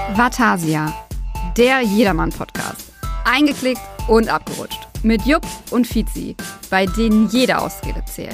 Vatasia, der Jedermann-Podcast. Eingeklickt und abgerutscht. Mit Jupp und Fizi, bei denen jede Ausrede zählt.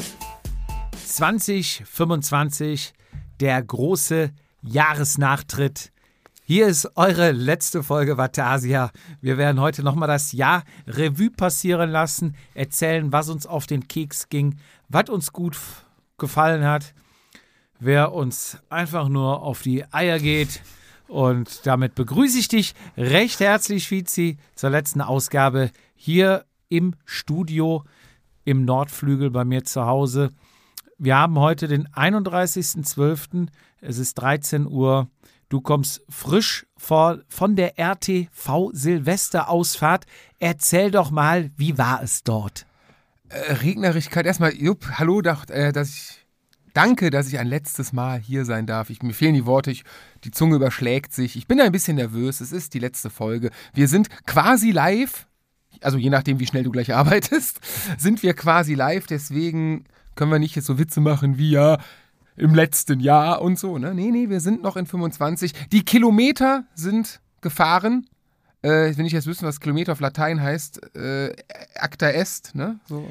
2025, der große Jahresnachtritt. Hier ist eure letzte Folge Vatasia. Wir werden heute nochmal das Jahr Revue passieren lassen, erzählen, was uns auf den Keks ging, was uns gut gefallen hat, wer uns einfach nur auf die Eier geht. Und damit begrüße ich dich recht herzlich, Fizi, zur letzten Ausgabe hier im Studio im Nordflügel bei mir zu Hause. Wir haben heute den 31.12., es ist 13 Uhr. Du kommst frisch von der RTV Silvesterausfahrt. Erzähl doch mal, wie war es dort? Regnerigkeit. Erstmal, Jupp, hallo, danke, dass ich ein letztes Mal hier sein darf. Mir fehlen die Worte, die Zunge überschlägt sich. Ich bin ein bisschen nervös, es ist die letzte Folge. Wir sind quasi live, also je nachdem, wie schnell du gleich arbeitest, sind wir quasi live. Deswegen können wir nicht jetzt so Witze machen wie ja im letzten Jahr und so. Ne? Nee, wir sind noch in 25. Die Kilometer sind gefahren. Wenn ich jetzt wüsste, was Kilometer auf Latein heißt, acta est, ne? So.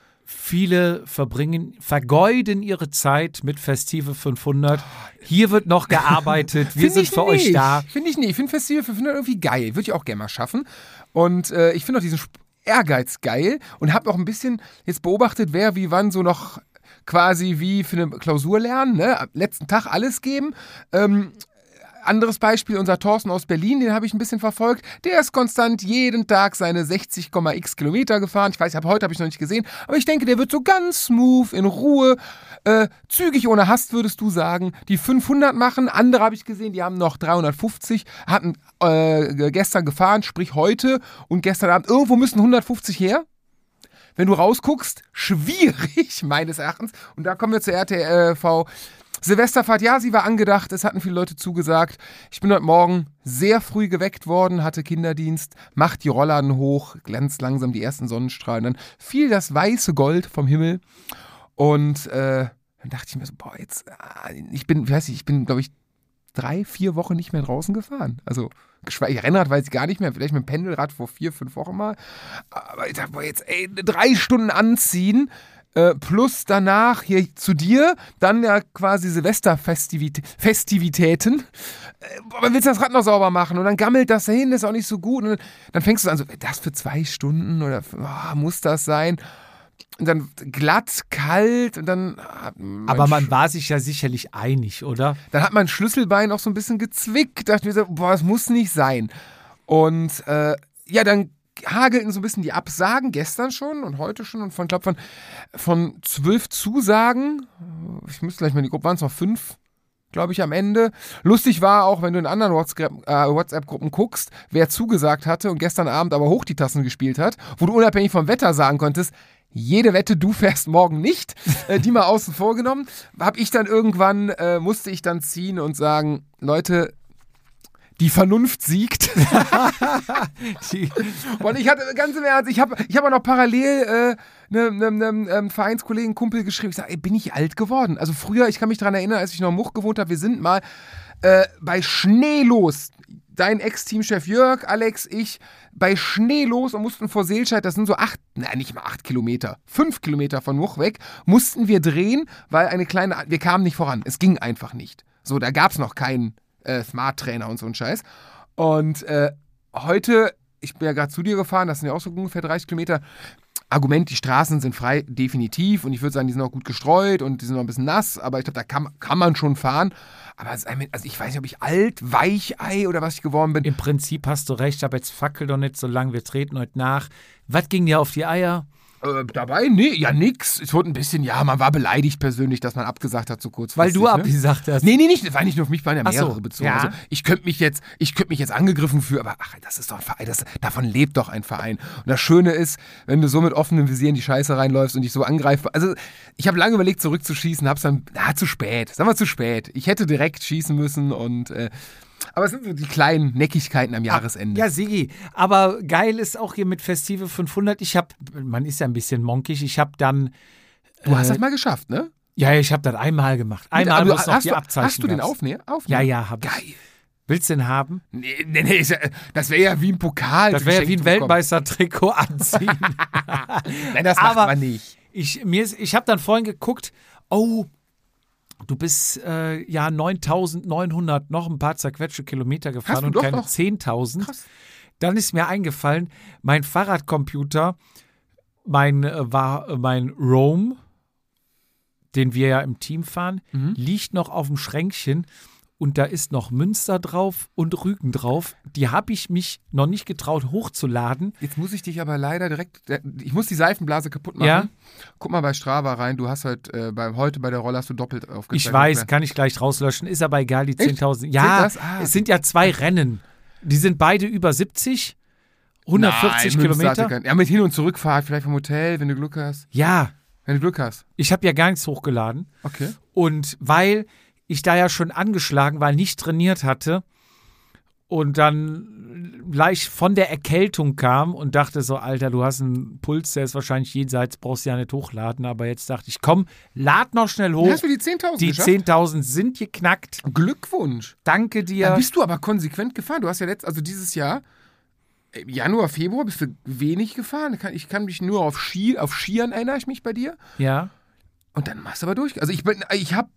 Viele vergeuden ihre Zeit mit Festive 500. Hier wird noch gearbeitet. Wir sind für euch da. Finde ich nicht. Ich finde Festive 500 irgendwie geil. Würde ich auch gerne mal schaffen. Und ich finde auch diesen Ehrgeiz geil und habe auch ein bisschen jetzt beobachtet, wer wie wann so noch quasi wie für eine Klausur lernen. Ne? Am letzten Tag alles geben. Anderes Beispiel, unser Thorsten aus Berlin, den habe ich ein bisschen verfolgt. Der ist konstant jeden Tag seine 60,x Kilometer gefahren. Ich weiß, heute habe ich noch nicht gesehen. Aber ich denke, der wird so ganz smooth, in Ruhe, zügig, ohne Hast, würdest du sagen, die 500 machen. Andere habe ich gesehen, die haben noch 350, hatten gestern gefahren, sprich heute und gestern Abend. Irgendwo müssen 150 her. Wenn du rausguckst, schwierig, meines Erachtens. Und da kommen wir zur RTV Silvesterfahrt, ja, sie war angedacht, es hatten viele Leute zugesagt. Ich bin heute Morgen sehr früh geweckt worden, hatte Kinderdienst, macht die Rollladen hoch, glänzt langsam die ersten Sonnenstrahlen. Dann fiel das weiße Gold vom Himmel und dann dachte ich mir so, ich bin, glaube ich, 3-4 Wochen nicht mehr draußen gefahren. Also, Rennrad weiß ich gar nicht mehr, vielleicht mit dem Pendelrad vor 4-5 Wochen mal. Aber ich dachte, jetzt 3 Stunden anziehen, plus danach hier zu dir, dann ja quasi Silvesterfestivitäten. Aber willst du das Rad noch sauber machen? Und dann gammelt das dahin, das ist auch nicht so gut. Und dann fängst du an so, das für 2 Stunden oder muss das sein? Und dann glatt, kalt und dann... Aber man war sich ja sicherlich einig, oder? Dann hat mein Schlüsselbein auch so ein bisschen gezwickt. Dachte mir so, das muss nicht sein. Und dann hagelten so ein bisschen die Absagen, gestern schon und heute schon. Und von 12 Zusagen, ich müsste gleich mal in die Gruppe, waren es noch 5, glaube ich, am Ende. Lustig war auch, wenn du in anderen WhatsApp-Gruppen guckst, wer zugesagt hatte und gestern Abend aber hoch die Tassen gespielt hat, wo du unabhängig vom Wetter sagen konntest, jede Wette, du fährst morgen nicht, die mal außen vor genommen, musste ich dann ziehen und sagen, Leute, die Vernunft siegt. Und ich hatte, ganz im Ernst, ich hab auch noch parallel einem Vereinskollegen, Kumpel geschrieben, ich sage, bin ich alt geworden? Also früher, ich kann mich daran erinnern, als ich noch in Much gewohnt habe, wir sind mal bei Schnee los, dein Ex-Teamchef Jörg, Alex, ich, bei Schnee los und mussten vor Seelscheid, das sind so 8 Kilometer, 5 Kilometer von Much weg, mussten wir drehen, weil wir kamen nicht voran, es ging einfach nicht. So, da gab es noch keinen Smart-Trainer und so ein Scheiß. Und heute, ich bin ja gerade zu dir gefahren, das sind ja auch so ungefähr 30 Kilometer. Argument, die Straßen sind frei, definitiv. Und ich würde sagen, die sind auch gut gestreut und die sind noch ein bisschen nass. Aber ich glaube, da kann man schon fahren. Aber also ich weiß nicht, ob ich alt, Weichei oder was ich geworden bin. Im Prinzip hast du recht, aber jetzt fackel doch nicht so lang, wir treten heute nach. Was ging dir auf die Eier? Dabei? Nee, ja nix. Es wurde ein bisschen, man war beleidigt persönlich, dass man abgesagt hat so kurzfristig. Weil du abgesagt hast? Nee, nicht. Das war nicht nur auf mich, waren ja mehrere bezogen. Ja. Also ich könnte mich jetzt angegriffen fühlen, aber das ist doch ein Verein, davon lebt doch ein Verein. Und das Schöne ist, wenn du so mit offenem Visier in die Scheiße reinläufst und dich so angreifst. Also ich habe lange überlegt, zurückzuschießen, hab's dann, zu spät. Sagen wir zu spät. Ich hätte direkt schießen müssen und aber es sind so die kleinen Neckigkeiten am Jahresende. Ja, Sigi, aber geil ist auch hier mit Festive 500. Man ist ja ein bisschen monkig, ich habe dann... Du hast das mal geschafft, ne? Ja, ich habe das einmal gemacht. Einmal, wo es noch die Abzeichen Hast du den Aufnäher? Ja, hab ich. Geil. Willst du den haben? Nee, das wäre ja wie ein Pokal. Das wäre ja wie ein Weltmeistertrikot anziehen. Nein, das macht man nicht. Ich habe dann vorhin geguckt, oh, du bist 9.900 noch ein paar zerquetschte Kilometer gefahren und keine 10.000. Krass. Dann ist mir eingefallen, mein Fahrradcomputer, mein Roam, den wir ja im Team fahren, liegt noch auf dem Schränkchen. Und da ist noch Münster drauf und Rügen drauf. Die habe ich mich noch nicht getraut hochzuladen. Jetzt muss ich dich aber leider ich muss die Seifenblase kaputt machen. Ja? Guck mal bei Strava rein. Du hast halt, heute bei der Rolle hast du doppelt aufgezeigt. Ich weiß, kann ich gleich rauslöschen. Ist aber egal, die 10.000. Ja, es sind ja 2 Rennen. Die sind beide über 70, 140 Kilometer. Ja, mit Hin- und Zurückfahrt, vielleicht vom Hotel, wenn du Glück hast. Ja. Wenn du Glück hast. Ich habe ja gar nichts hochgeladen. Okay. Und weil ich da ja schon angeschlagen war, nicht trainiert hatte und dann leicht von der Erkältung kam und dachte so, Alter, du hast einen Puls, der ist wahrscheinlich jenseits, brauchst du ja nicht hochladen. Aber jetzt dachte ich, komm, lad noch schnell hoch. Hast du die 10.000 Die geschafft? 10.000 sind geknackt. Glückwunsch. Danke dir. Dann bist du aber konsequent gefahren. Du hast ja dieses Jahr, Januar, Februar, bist du wenig gefahren. Ich kann mich nur auf Skiern erinnere ich mich bei dir. Ja. Und dann machst du aber durch. Also ich habe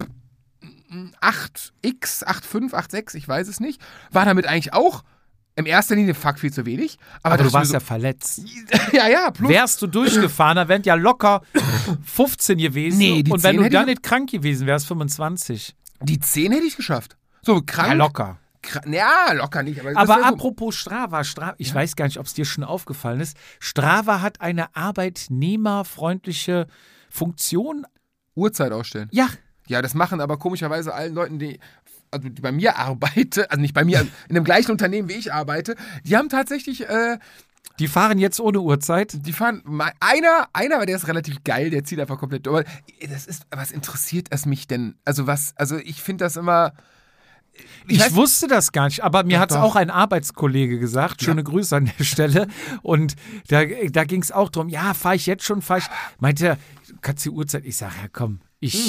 8X, 8,5, 8,6, ich weiß es nicht. War damit eigentlich auch in erster Linie viel zu wenig. Aber du warst ja verletzt. Ja, plus. Wärst du durchgefahren, dann wären ja locker 15 gewesen. Nee, die und wenn 10 du dann hätte nicht krank gewesen wärst, 25. Die 10 hätte ich geschafft. So krank. Ja, locker. Ja, locker nicht. Aber apropos Strava, ich weiß gar nicht, ob es dir schon aufgefallen ist. Strava hat eine arbeitnehmerfreundliche Funktion. Uhrzeit ausstellen. Ja. Ja, das machen aber komischerweise allen Leuten, die bei mir arbeiten, also nicht bei mir, in dem gleichen Unternehmen wie ich arbeite, die haben tatsächlich, die fahren jetzt ohne Uhrzeit. die fahren, einer, aber der ist relativ geil, der zieht einfach komplett durch. Aber was interessiert es mich denn? Also ich finde das immer. Ich wusste das gar nicht, aber mir hat es doch. auch ein Arbeitskollege gesagt. Schöne Grüße an der Stelle. Und da ging es auch darum, ja, fahre ich jetzt schon, meinte er, kannst du die Uhrzeit? Ich sage, ja komm,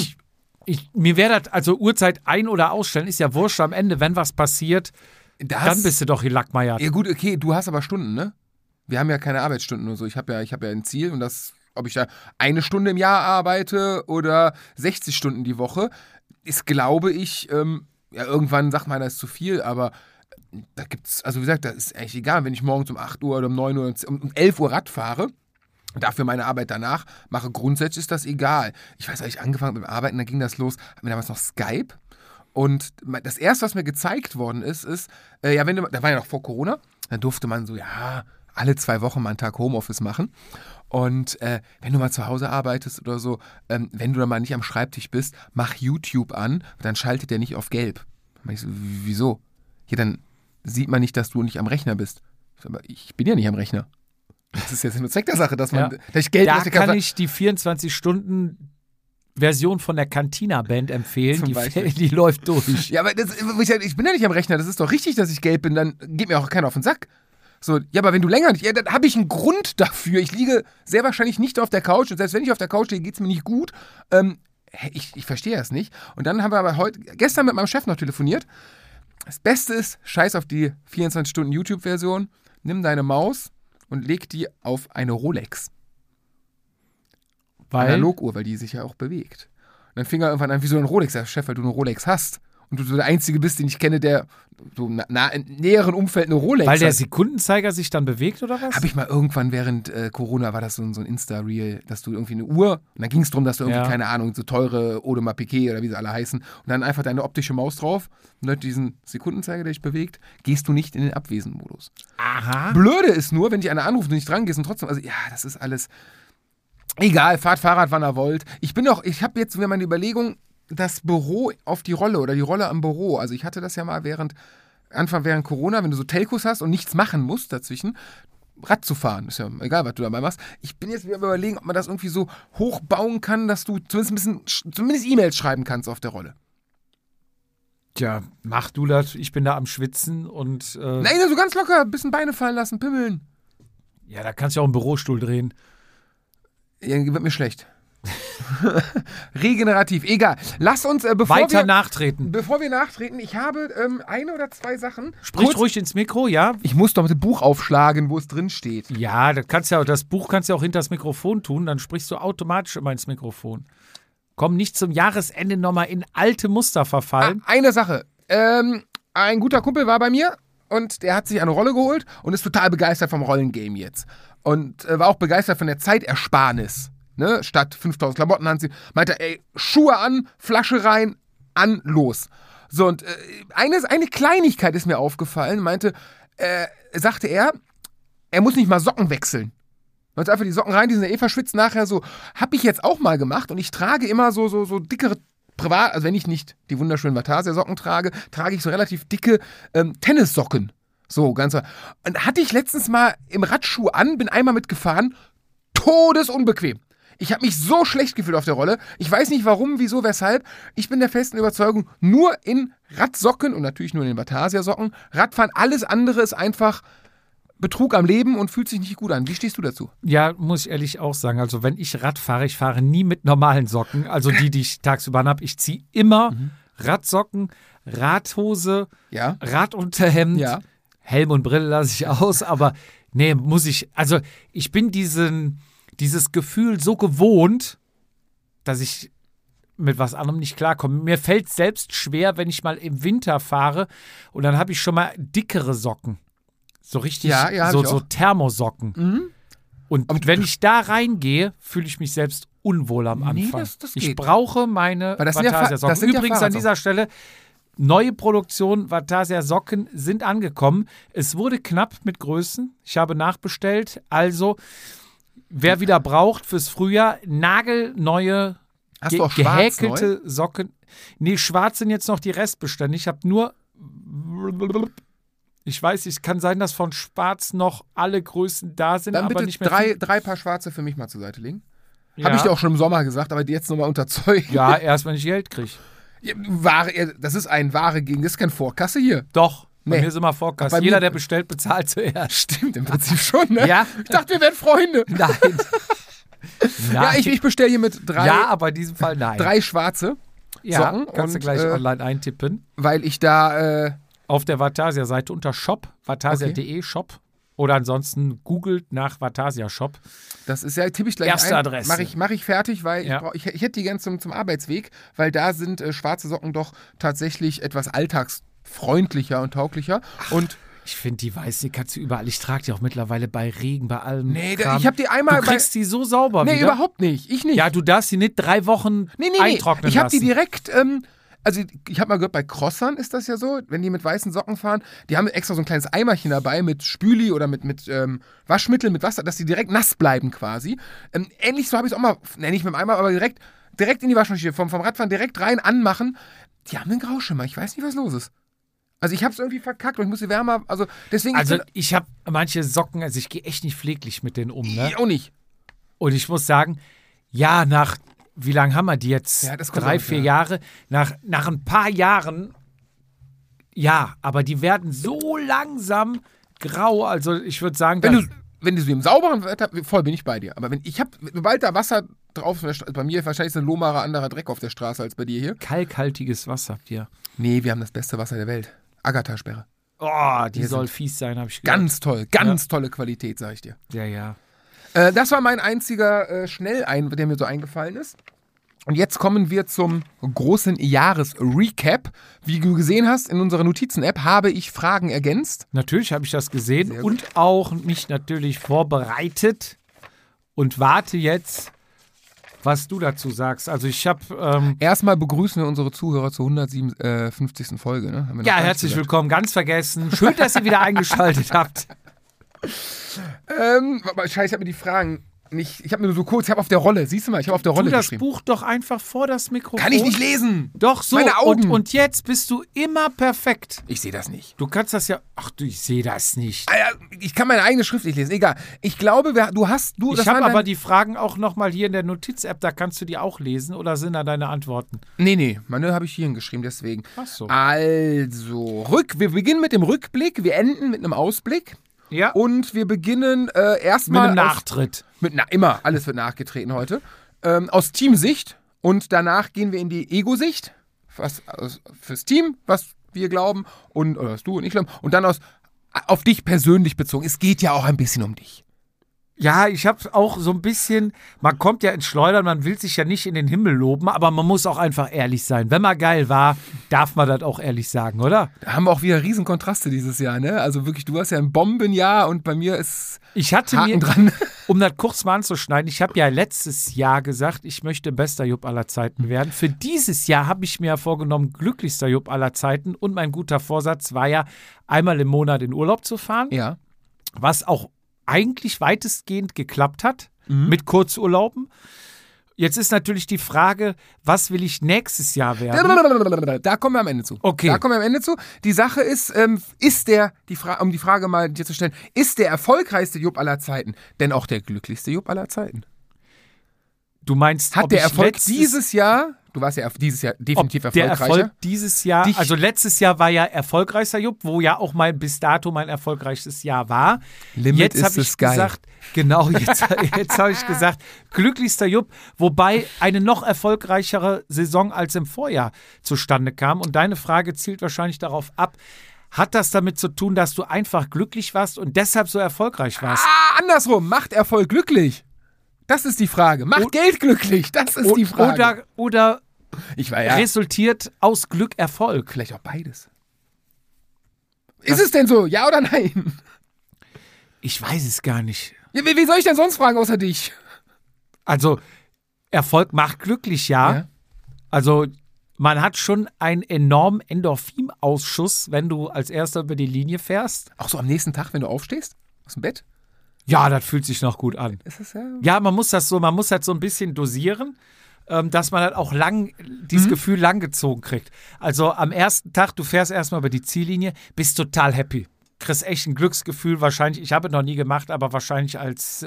mir wäre das, also Uhrzeit ein- oder ausstellen, ist ja wurscht am Ende, wenn was passiert, dann bist du doch hier Lackmeier. Ja gut, okay, du hast aber Stunden, ne? Wir haben ja keine Arbeitsstunden oder so. Ich habe ja ein Ziel und das, ob ich da 1 Stunde im Jahr arbeite oder 60 Stunden die Woche, ist, glaube ich, irgendwann sagt man, das ist zu viel, aber da gibt's, also wie gesagt, das ist eigentlich egal, wenn ich morgens um 8 Uhr oder um 9 Uhr oder um 11 Uhr Rad fahre, dafür meine Arbeit danach mache, grundsätzlich ist das egal. Ich weiß, als ich angefangen habe mit dem Arbeiten, dann ging das los, hatten wir damals noch Skype und das erste, was mir gezeigt worden ist, da war ja noch vor Corona, dann durfte man so, alle 2 Wochen mal einen Tag Homeoffice machen. Und wenn du mal zu Hause arbeitest oder so, wenn du dann mal nicht am Schreibtisch bist, mach YouTube an, dann schaltet der nicht auf gelb. Dann ich so, wieso? Ja, dann sieht man nicht, dass du nicht am Rechner bist. Aber ich bin ja nicht am Rechner. Das ist jetzt nur Zweck der Sache, dass ich Geld Da kann ich die 24-Stunden-Version von der Cantina-Band empfehlen. Die läuft durch. Ja, aber ich bin ja nicht am Rechner. Das ist doch richtig, dass ich gelb bin. Dann geht mir auch keiner auf den Sack. So, ja, aber wenn du länger nicht, dann habe ich einen Grund dafür. Ich liege sehr wahrscheinlich nicht auf der Couch und selbst wenn ich auf der Couch liege, geht es mir nicht gut. Ich verstehe das nicht. Und dann haben wir aber gestern mit meinem Chef noch telefoniert. Das Beste ist, scheiß auf die 24-Stunden-YouTube-Version, nimm deine Maus und leg die auf eine Rolex. Analoguhr, weil die sich ja auch bewegt. Und dann fing er irgendwann an, wie so ein Rolex, der Chef, weil du eine Rolex hast. Und du so der Einzige bist, den ich kenne, der so im näheren Umfeld eine Rolex hat. Weil der Sekundenzeiger sich dann bewegt, oder was? Habe ich mal irgendwann während Corona, war das so ein Insta-Reel, dass du irgendwie eine Uhr, und dann ging es darum, dass du irgendwie, keine Ahnung, so teure Audemars Piguet oder wie sie alle heißen, und dann einfach deine optische Maus drauf und dann diesen Sekundenzeiger, der dich bewegt, gehst du nicht in den Abwesen-Modus. Aha. Blöde ist nur, wenn dich einer anruft und nicht dran gehst und trotzdem, also ja, das ist alles egal, fahrt Fahrrad, wann ihr wollt. Ich habe jetzt wieder meine Überlegung, das Büro auf die Rolle oder die Rolle am Büro. Also ich hatte das ja mal während Corona, wenn du so Telcos hast und nichts machen musst dazwischen, Rad zu fahren. Ist ja egal, was du dabei machst. Ich bin jetzt wieder überlegen, ob man das irgendwie so hochbauen kann, dass du zumindest E-Mails schreiben kannst auf der Rolle. Tja, mach du das. Ich bin da am Schwitzen und... Nein, so ganz locker, ein bisschen Beine fallen lassen, pimmeln. Ja, da kannst du auch einen Bürostuhl drehen. Ja, wird mir schlecht. Regenerativ, egal. Lass uns, Weiter nachtreten. Bevor wir nachtreten, ich habe eine oder zwei Sachen. Sprich ruhig ins Mikro, ja? Ich muss doch mit dem Buch aufschlagen, wo es drin steht. Ja, das Buch kannst du ja auch hinter das Mikrofon tun, dann sprichst du automatisch immer ins Mikrofon. Komm nicht zum Jahresende nochmal in alte Muster verfallen. Eine Sache. Ein guter Kumpel war bei mir und der hat sich eine Rolle geholt und ist total begeistert vom Rollengame jetzt. Und war auch begeistert von der Zeitersparnis. Ne? Statt 5000 Klamotten anziehen. Meinte, ey, Schuhe an, Flasche rein, an, los. So, und eine Kleinigkeit ist mir aufgefallen. Sagte er muss nicht mal Socken wechseln. Man einfach die Socken rein, die sind ja verschwitzt nachher so. Hab ich jetzt auch mal gemacht und ich trage immer so dickere privat, also wenn ich nicht die wunderschönen Vatasia-Socken trage, trage ich so relativ dicke Tennissocken. So, ganz. Und hatte ich letztens mal im Radschuh an, bin einmal mitgefahren, todesunbequem. Ich habe mich so schlecht gefühlt auf der Rolle. Ich weiß nicht warum, wieso, weshalb. Ich bin der festen Überzeugung, nur in Radsocken und natürlich nur in den Vatasia-Socken, Radfahren, alles andere ist einfach Betrug am Leben und fühlt sich nicht gut an. Wie stehst du dazu? Ja, muss ich ehrlich auch sagen. Also wenn ich Rad fahre, ich fahre nie mit normalen Socken, also die ich tagsüber habe. Ich ziehe immer Radsocken, Radhose, Radunterhemd, Helm und Brille lasse ich aus, aber nee, muss ich, also ich bin dieses Gefühl so gewohnt, dass ich mit was anderem nicht klarkomme. Mir fällt es selbst schwer, wenn ich mal im Winter fahre und dann habe ich schon mal dickere Socken. So richtig, so Thermosocken. Mhm. Und wenn ich da reingehe, fühle ich mich selbst unwohl am Anfang. Das ich brauche meine Vatasia-Socken. Übrigens an dieser Stelle, neue Produktion Vatasia-Socken sind angekommen. Es wurde knapp mit Größen. Ich habe nachbestellt. Also, wer wieder braucht fürs Frühjahr, nagelneue, gehäkelte Socken. Nee, schwarz sind jetzt noch die Restbestände. Ich habe nur... Ich weiß, es kann sein, dass von Schwarz noch alle Größen da sind, dann aber bitte nicht mehr. Drei Paar Schwarze für mich mal zur Seite legen. Ja. Habe ich dir auch schon im Sommer gesagt, aber die jetzt nochmal unterzeugen. Ja, erst wenn ich Geld kriege. Ja, das ist ein Ware gegen, das ist kein Vorkasse hier. Doch, bei mir ist immer Vorkasse. Jeder, der bestellt, bezahlt zuerst. Stimmt, im Prinzip schon, ne? Ja. Ich dachte, wir wären Freunde. Nein. Ja, ich bestelle hier mit 3. Ja, aber in diesem Fall nein. 3 schwarze Socken. Kannst du gleich online eintippen. Weil ich da... auf der Vatasia-Seite unter Shop, vatasia.de Shop oder ansonsten googelt nach Vatasia Shop. Das ist ja, tippe ich gleich erste Adresse. Mach ich fertig, weil ich hätte die gerne zum Arbeitsweg, weil da sind schwarze Socken doch tatsächlich etwas alltagsfreundlicher und tauglicher. Und ich finde, die weiße kannst du überall. Ich trage die auch mittlerweile bei Regen, bei allem. Nee, ich habe die einmal. Du kriegst die so sauber wieder. Nee, überhaupt nicht. Ich nicht. Ja, du darfst die nicht 3 Wochen eintrocknen lassen. Ich habe die direkt... Also ich habe mal gehört, bei Crossern ist das ja so, wenn die mit weißen Socken fahren, die haben extra so ein kleines Eimerchen dabei mit Spüli oder mit Waschmittel, mit Wasser, dass die direkt nass bleiben quasi. Ähnlich so habe ich es auch mal, nicht mit dem Eimer, aber direkt in die Waschmaschine, vom Radfahren direkt rein, anmachen. Die haben einen Grauschimmer, ich weiß nicht, was los ist. Also ich habe es irgendwie verkackt und ich muss die wärmer, also deswegen... Also ich habe manche Socken, also ich gehe echt nicht pfleglich mit denen um, ne? Ich auch nicht. Und ich muss sagen, ja, wie lange haben wir die jetzt? Ja, 3, 4 Jahre. Nach ein paar Jahren, ja, aber die werden so langsam grau. Also ich würde sagen, wenn du sie im sauberen Wetter, voll bin ich bei dir. Aber sobald da Wasser drauf ist, bei mir wahrscheinlich ist ein lohmarer anderer Dreck auf der Straße als bei dir hier. Kalkhaltiges Wasser habt ihr. Nee, wir haben das beste Wasser der Welt. Agatha-Sperre. Oh, die soll fies sein, habe ich gehört. Ganz toll, ganz tolle Qualität, sag ich dir. Ja. Das war mein einziger der mir so eingefallen ist. Und jetzt kommen wir zum großen Jahresrecap. Wie du gesehen hast, in unserer Notizen-App habe ich Fragen ergänzt. Natürlich habe ich das gesehen und auch mich natürlich vorbereitet und warte jetzt, was du dazu sagst. Also ich habe... Erstmal begrüßen wir unsere Zuhörer zur 157. Folge. Ne? Ja, herzlich willkommen, ganz vergessen. Schön, dass ihr wieder eingeschaltet habt. Scheiße, ich habe mir die Fragen... Ich habe nur so kurz, ich habe auf der Rolle, siehst du mal, ich habe auf der Rolle geschrieben. Tu das Buch doch einfach vor das Mikrofon. Kann ich nicht lesen. Doch, so. Meine Augen. Und jetzt bist du immer perfekt. Ich sehe das nicht. Du kannst das ja, ich sehe das nicht. Ich kann meine eigene Schrift nicht lesen, egal. Ich glaube, ich habe aber die Fragen auch nochmal hier in der Notiz-App, da kannst du die auch lesen oder sind da deine Antworten? Nee, meine habe ich hier hingeschrieben, deswegen. Ach so. Also, wir beginnen mit dem Rückblick, wir enden mit einem Ausblick. Ja. Und wir beginnen erstmal. Mit einem Nachtritt. Immer, alles wird nachgetreten heute. aus Teamsicht und danach gehen wir in die Ego-Sicht, was fürs Team, was wir glauben oder was du und ich glauben und dann auf dich persönlich bezogen. Es geht ja auch ein bisschen um dich. Ja, ich habe auch so ein bisschen, man kommt ja ins Schleudern, man will sich ja nicht in den Himmel loben, aber man muss auch einfach ehrlich sein. Wenn man geil war, darf man das auch ehrlich sagen, oder? Da haben wir auch wieder riesen Kontraste dieses Jahr, ne? Also wirklich, du hast ja ein Bombenjahr und bei mir ist Haken dran. Um das kurz mal anzuschneiden, ich habe ja letztes Jahr gesagt, ich möchte bester Jupp aller Zeiten werden. Für dieses Jahr habe ich mir ja vorgenommen, glücklichster Jupp aller Zeiten und mein guter Vorsatz war ja, einmal im Monat in Urlaub zu fahren, Ja. was auch eigentlich weitestgehend geklappt hat mit Kurzurlauben. Jetzt ist natürlich die Frage, was will ich nächstes Jahr werden? Da kommen wir am Ende zu. Okay. Da kommen wir am Ende zu. Die Sache ist, um die Frage mal dir zu stellen, ist der erfolgreichste Jupp aller Zeiten denn auch der glücklichste Jupp aller Zeiten? Du meinst, Hat der Erfolg dieses Jahr, du warst ja dieses Jahr definitiv erfolgreicher. Der Erfolg dieses Jahr, also letztes Jahr war ja erfolgreichster Jupp, wo ja auch bis dato mein erfolgreichstes Jahr war. Limit jetzt ist habe ich the sky. gesagt, genau, jetzt habe ich gesagt, glücklichster Jupp, wobei eine noch erfolgreichere Saison als im Vorjahr zustande kam. Und deine Frage zielt wahrscheinlich darauf ab, hat das damit zu tun, dass du einfach glücklich warst und deshalb so erfolgreich warst? Andersrum, macht Erfolg glücklich? Das ist die Frage. Macht Geld glücklich? Das ist die Frage. Oder ich war ja resultiert aus Glück Erfolg? Vielleicht auch beides. Ist es denn so? Ja oder nein? Ich weiß es gar nicht. Ja, wie soll ich denn sonst fragen, außer dich? Also, Erfolg macht glücklich, ja. Also, man hat schon einen enormen Endorphinausschuss, wenn du als Erster über die Linie fährst. Auch so am nächsten Tag, wenn du aufstehst? Aus dem Bett? Ja, das fühlt sich noch gut an. Ist das ja? Ja, man muss halt so ein bisschen dosieren, dass man halt auch dieses Gefühl langgezogen kriegt. Also am ersten Tag, du fährst erstmal über die Ziellinie, bist total happy. Kriegst echt ein Glücksgefühl, wahrscheinlich, ich habe es noch nie gemacht, aber wahrscheinlich als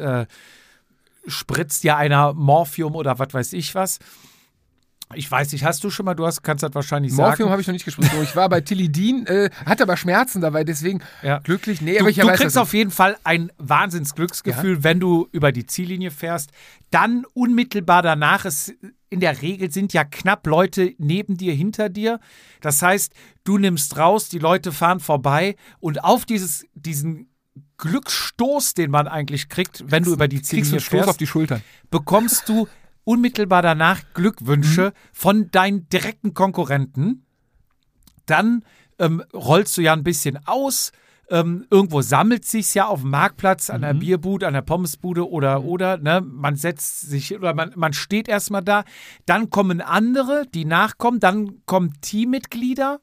spritzt dir einer Morphium oder was weiß ich was. Ich weiß nicht, hast du schon mal, kannst das wahrscheinlich sagen. Morphium habe ich noch nicht gespritzt. Ich war bei Tilidin, hatte aber Schmerzen dabei, deswegen glücklich. Nee, du aber kriegst das auf jeden Fall ein Wahnsinnsglücksgefühl, wenn du über die Ziellinie fährst. Dann unmittelbar danach, in der Regel sind ja knapp Leute neben dir, hinter dir. Das heißt, du nimmst raus, die Leute fahren vorbei und auf diesen Glücksstoß, den man eigentlich kriegt, wenn du über die Ziellinie fährst, Stoß auf die Schultern, bekommst du unmittelbar danach Glückwünsche von deinen direkten Konkurrenten. Dann rollst du ja ein bisschen aus. Irgendwo sammelt sich's ja auf dem Marktplatz, an der Bierbude, an der Pommesbude oder ne? Man setzt sich oder man steht erstmal da. Dann kommen andere, die nachkommen. Dann kommen Teammitglieder.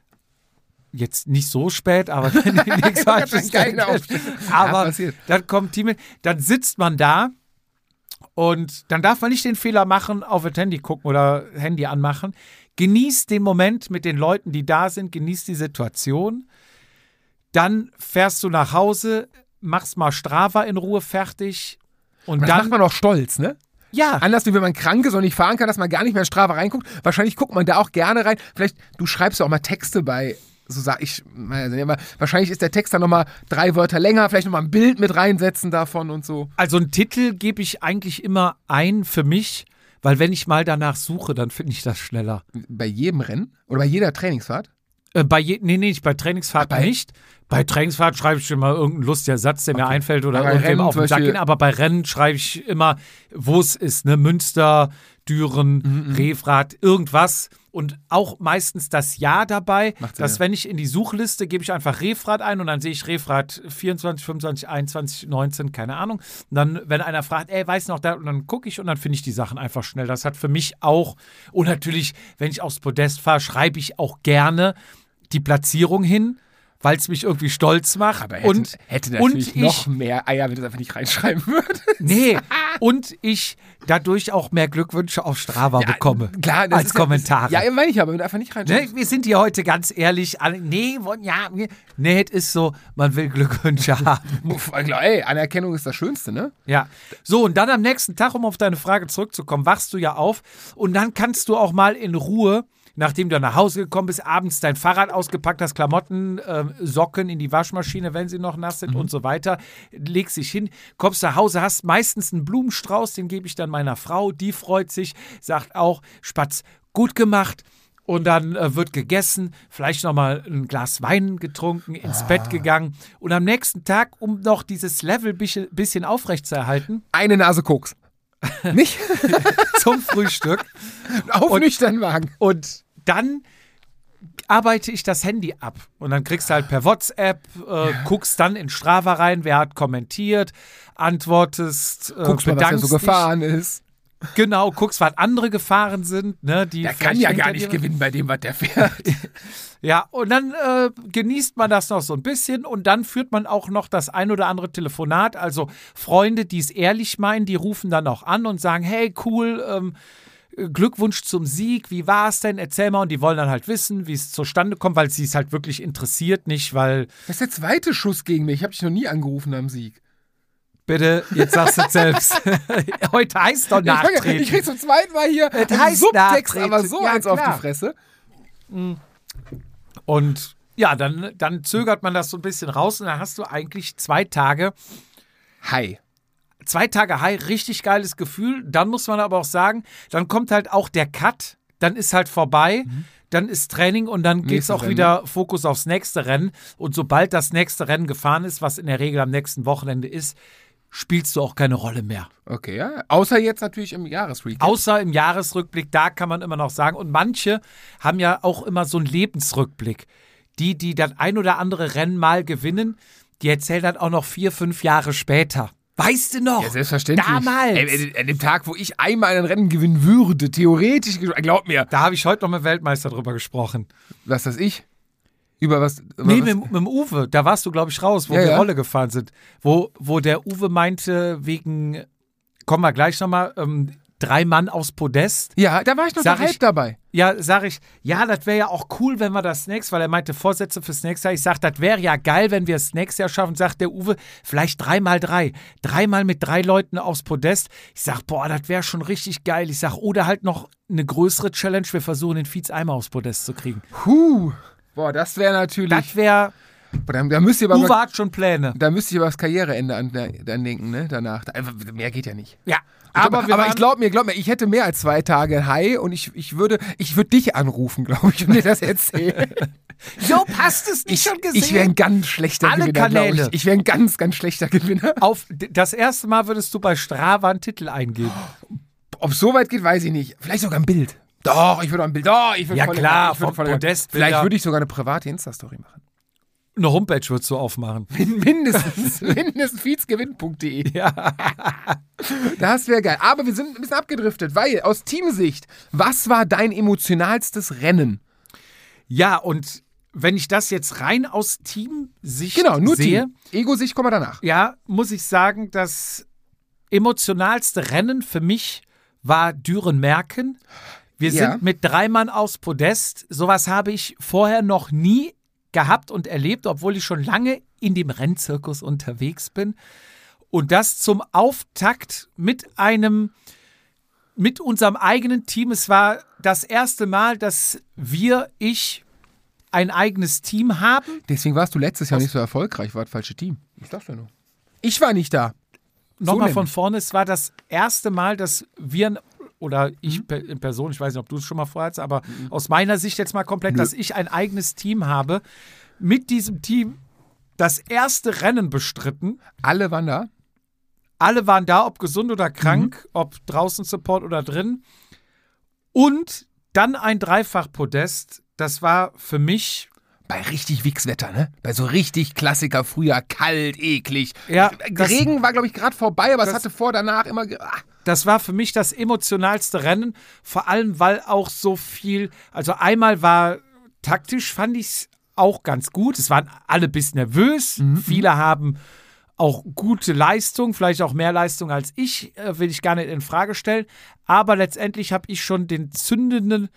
Jetzt nicht so spät, aber nichts falsches. Aber dann kommt Teammitglieder. Dann sitzt man da. Und dann darf man nicht den Fehler machen, auf das Handy gucken oder Handy anmachen. Genießt den Moment mit den Leuten, die da sind, genießt die Situation. Dann fährst du nach Hause, machst mal Strava in Ruhe fertig. Und das dann macht man auch stolz, ne? Ja. Anders wie wenn man krank ist und nicht fahren kann, dass man gar nicht mehr in Strava reinguckt. Wahrscheinlich guckt man da auch gerne rein. Vielleicht, du schreibst ja auch mal Texte bei, so sag ich, wahrscheinlich ist der Text dann nochmal 3 Wörter länger, vielleicht nochmal ein Bild mit reinsetzen davon und so. Also einen Titel gebe ich eigentlich immer ein für mich, weil wenn ich mal danach suche, dann finde ich das schneller. Bei jedem Rennen? Oder bei jeder Trainingsfahrt? Nicht bei Trainingsfahrt nicht. Bei Trainingsfahrt schreibe ich immer irgendeinen lustigen Satz, der mir einfällt oder irgendwem auf den Sack gehen. Aber bei Rennen schreibe ich immer, wo es ist, ne? Münster, Düren, Refrath, irgendwas. Und auch meistens das Jahr dabei, dass wenn ich in die Suchliste gebe ich einfach Refrath ein und dann sehe ich Refrath 24, 25, 21, 19, keine Ahnung. Und dann, wenn einer fragt, weiß noch da, und dann gucke ich und dann finde ich die Sachen einfach schnell. Das hat für mich auch, und natürlich, wenn ich aufs Podest fahre, schreibe ich auch gerne die Platzierung hin, weil es mich irgendwie stolz macht. Aber hätte natürlich noch mehr Eier, wenn du es einfach nicht reinschreiben würdest. Nee, und ich dadurch auch mehr Glückwünsche auf Strava bekomme. Klar, als Kommentare. Ja, meine ich aber, wenn du einfach nicht reinschreibst. Ne, wir sind hier heute ganz ehrlich. Nee, es ist so, man will Glückwünsche haben. Klar, Anerkennung ist das Schönste, ne? Ja. So, und dann am nächsten Tag, um auf deine Frage zurückzukommen, wachst du ja auf und dann kannst du auch mal in Ruhe nachdem du nach Hause gekommen bist, abends dein Fahrrad ausgepackt hast, Klamotten, Socken in die Waschmaschine, wenn sie noch nass sind und so weiter, legst dich hin, kommst nach Hause, hast meistens einen Blumenstrauß, den gebe ich dann meiner Frau, die freut sich, sagt auch, Spatz, gut gemacht. Und dann wird gegessen, vielleicht nochmal ein Glas Wein getrunken, ins Bett gegangen. Und am nächsten Tag, um noch dieses Level bisschen aufrechtzuerhalten, eine Nase Koks. Nicht? zum Frühstück. Auf nüchternen Magen. Und dann arbeite ich das Handy ab. Und dann kriegst du halt per WhatsApp, guckst dann in Strava rein, wer hat kommentiert, antwortest, Guckst mal, was er so gefahren ist. Genau, guckst, was andere gefahren sind. Ne, die Der kann ja gar nicht gewinnen bei dem, was der fährt. Ja, und dann genießt man das noch so ein bisschen und dann führt man auch noch das ein oder andere Telefonat. Also Freunde, die es ehrlich meinen, die rufen dann auch an und sagen, hey, cool, Glückwunsch zum Sieg, wie war es denn? Erzähl mal. Und die wollen dann halt wissen, wie es zustande kommt, weil sie es halt wirklich interessiert, nicht weil... Das ist der zweite Schuss gegen mich. Ich habe dich noch nie angerufen am Sieg. Bitte, jetzt sagst du es selbst. Heute heißt doch nachtreten. Ich krieg zum zweiten Mal hier heißt Subtext, nachtreten. aber so Ja, eins auf klar. die Fresse. Und ja, dann zögert man das so ein bisschen raus und dann hast du eigentlich 2 Tage... Hi. 2 Tage High, richtig geiles Gefühl. Dann muss man aber auch sagen, dann kommt halt auch der Cut, dann ist halt vorbei, dann ist Training und dann geht es Nächstes auch Rennen. wieder Fokus aufs nächste Rennen. Und sobald das nächste Rennen gefahren ist, was in der Regel am nächsten Wochenende ist, spielst du auch keine Rolle mehr. Okay, ja. Außer jetzt natürlich im Jahresrecap. Außer im Jahresrückblick, da kann man immer noch sagen. Und manche haben ja auch immer so einen Lebensrückblick. Die das ein oder andere Rennen mal gewinnen, die erzählen dann auch noch 4, 5 Jahre später. Weißt du noch? Ja, selbstverständlich. Damals. An dem Tag, wo ich einmal ein Rennen gewinnen würde, theoretisch, glaub mir. Da habe ich heute noch mit dem Weltmeister drüber gesprochen. Was das ich? Über was? Nee, was? mit dem Uwe. Da warst du, glaube ich, raus, wo Ja, wir ja. Rolle gefahren sind. Wo der Uwe meinte, wegen, kommen wir gleich nochmal, 3 Mann aufs Podest. Ja, da war ich noch Sag halb ich- dabei. Ja, sag ich, ja, das wäre ja auch cool, wenn wir das nächste, weil er meinte Vorsätze fürs nächste Jahr. Ich sag, das wäre ja geil, wenn wir es nächstes Jahr schaffen. Sagt der Uwe, vielleicht 3x3. 3-mal mit 3 Leuten aufs Podest. Ich sag, boah, das wäre schon richtig geil. Ich sag, oder halt noch eine größere Challenge. Wir versuchen, den Fietz einmal aufs Podest zu kriegen. Boah, das wäre natürlich. Das wäre, Boah, da müsst ihr aber Uwe hat schon Pläne. da müsst ihr aber das Karriereende an denken, ne? Danach. Mehr geht ja nicht. Ja, Aber wir waren- ich glaub mir, ich hätte mehr als 2 Tage High und ich würde dich anrufen, glaube ich, und dir das erzählen. Jo, hast es nicht schon gesehen? Ich wäre ein ganz schlechter Alle Gewinner, glaube Kanäle. ich. Ich wäre ein ganz, ganz schlechter Gewinner. Das erste Mal würdest du bei Strava einen Titel eingeben. Ob es so weit geht, weiß ich nicht. Vielleicht sogar ein Bild. Doch, ich würde auch ein Bild. Doch, ich würde Ja, voll- klar, ich würde vom voll- Podest Vielleicht Bilder. würde ich sogar eine private Insta-Story machen. Eine Homepage würdest du aufmachen. Mindestens feedsgewinn.de. Ja. Das wäre geil. Aber wir sind ein bisschen abgedriftet, weil aus Teamsicht, was war dein emotionalstes Rennen? Ja, und wenn ich das jetzt rein aus Teamsicht Genau, nur sehe, Team. Ego-Sicht kommen wir danach. ja, muss ich sagen, das emotionalste Rennen für mich war Düren-Merken. Wir Ja. sind mit 3 Mann aufs Podest. Sowas habe ich vorher noch nie gehabt und erlebt, obwohl ich schon lange in dem Rennzirkus unterwegs bin. Und das zum Auftakt mit unserem eigenen Team. Es war das erste Mal, dass ich ein eigenes Team haben. Deswegen warst du letztes Jahr nicht so erfolgreich, war das falsche Team. Ich dachte nur. Ich war nicht da. Nochmal So von nämlich. vorne, es war das erste Mal, dass wir, oder ich in Person, ich weiß nicht, ob du es schon mal vorher hattest, aber aus meiner Sicht jetzt mal komplett, dass ich ein eigenes Team habe, mit diesem Team das erste Rennen bestritten. Alle waren da. Alle waren da, ob gesund oder krank, ob draußen Support oder drin. Und dann ein Dreifach-Podest. Das war für mich, Bei richtig Wichswetter, ne? Bei so richtig Klassiker Frühjahr, kalt, eklig. Ja, das- Regen war, glaube ich, gerade vorbei, aber es das- hatte vor, danach immer. das war für mich das emotionalste Rennen. Vor allem, weil auch so viel, also einmal war taktisch, fand ich es auch ganz gut. Es waren alle ein bisschen nervös. Viele haben auch gute Leistung, vielleicht auch mehr Leistung als ich, will ich gar nicht in Frage stellen. Aber letztendlich habe ich schon den zündenden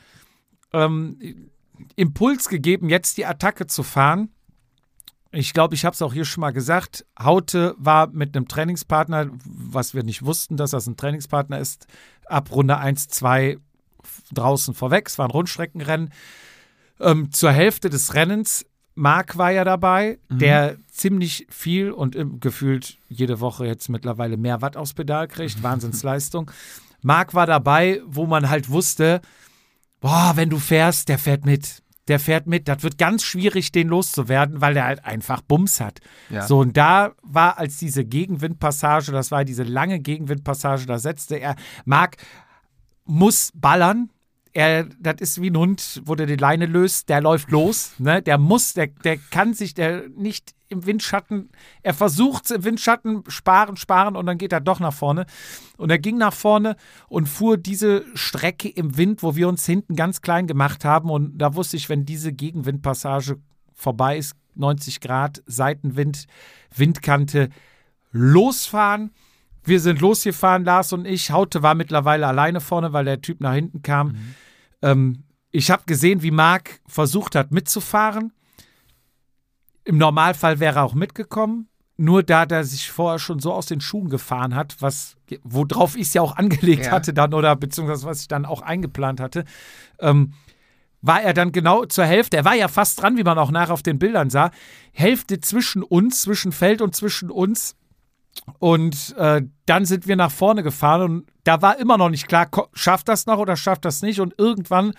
Impuls gegeben, jetzt die Attacke zu fahren. Ich glaube, ich habe es auch hier schon mal gesagt. Haute war mit einem Trainingspartner, was wir nicht wussten, dass das ein Trainingspartner ist, ab Runde 1, 2 draußen vorweg, es war ein Rundstreckenrennen. Zur Hälfte des Rennens, Marc war ja dabei, der ziemlich viel und gefühlt jede Woche jetzt mittlerweile mehr Watt aufs Pedal kriegt, Wahnsinnsleistung. Marc war dabei, wo man halt wusste, boah, wenn du fährst, der fährt mit. Das wird ganz schwierig, den loszuwerden, weil der halt einfach Bums hat. Ja. So, und da war, als diese Gegenwindpassage, das war diese lange Gegenwindpassage, da setzte er, Marc muss ballern. Das ist wie ein Hund, wo der die Leine löst, der läuft los, ne? Der kann sich nicht im Windschatten, er versucht im Windschatten sparen und dann geht er doch nach vorne. Und er ging nach vorne und fuhr diese Strecke im Wind, wo wir uns hinten ganz klein gemacht haben. Und da wusste ich, wenn diese Gegenwindpassage vorbei ist, 90 Grad, Seitenwind, Windkante, losfahren. Wir sind losgefahren, Lars und ich. Haute war mittlerweile alleine vorne, weil der Typ nach hinten kam. Ich habe gesehen, wie Marc versucht hat, mitzufahren. Im Normalfall wäre er auch mitgekommen. Nur da der sich vorher schon so aus den Schuhen gefahren hat, worauf ich es ja auch angelegt hatte dann oder beziehungsweise was ich dann auch eingeplant hatte, war er dann genau zur Hälfte. Er war ja fast dran, wie man auch nachher auf den Bildern sah. Hälfte zwischen Feld und zwischen uns. Und dann sind wir nach vorne gefahren und da war immer noch nicht klar, schafft das noch oder schafft das nicht. Und irgendwann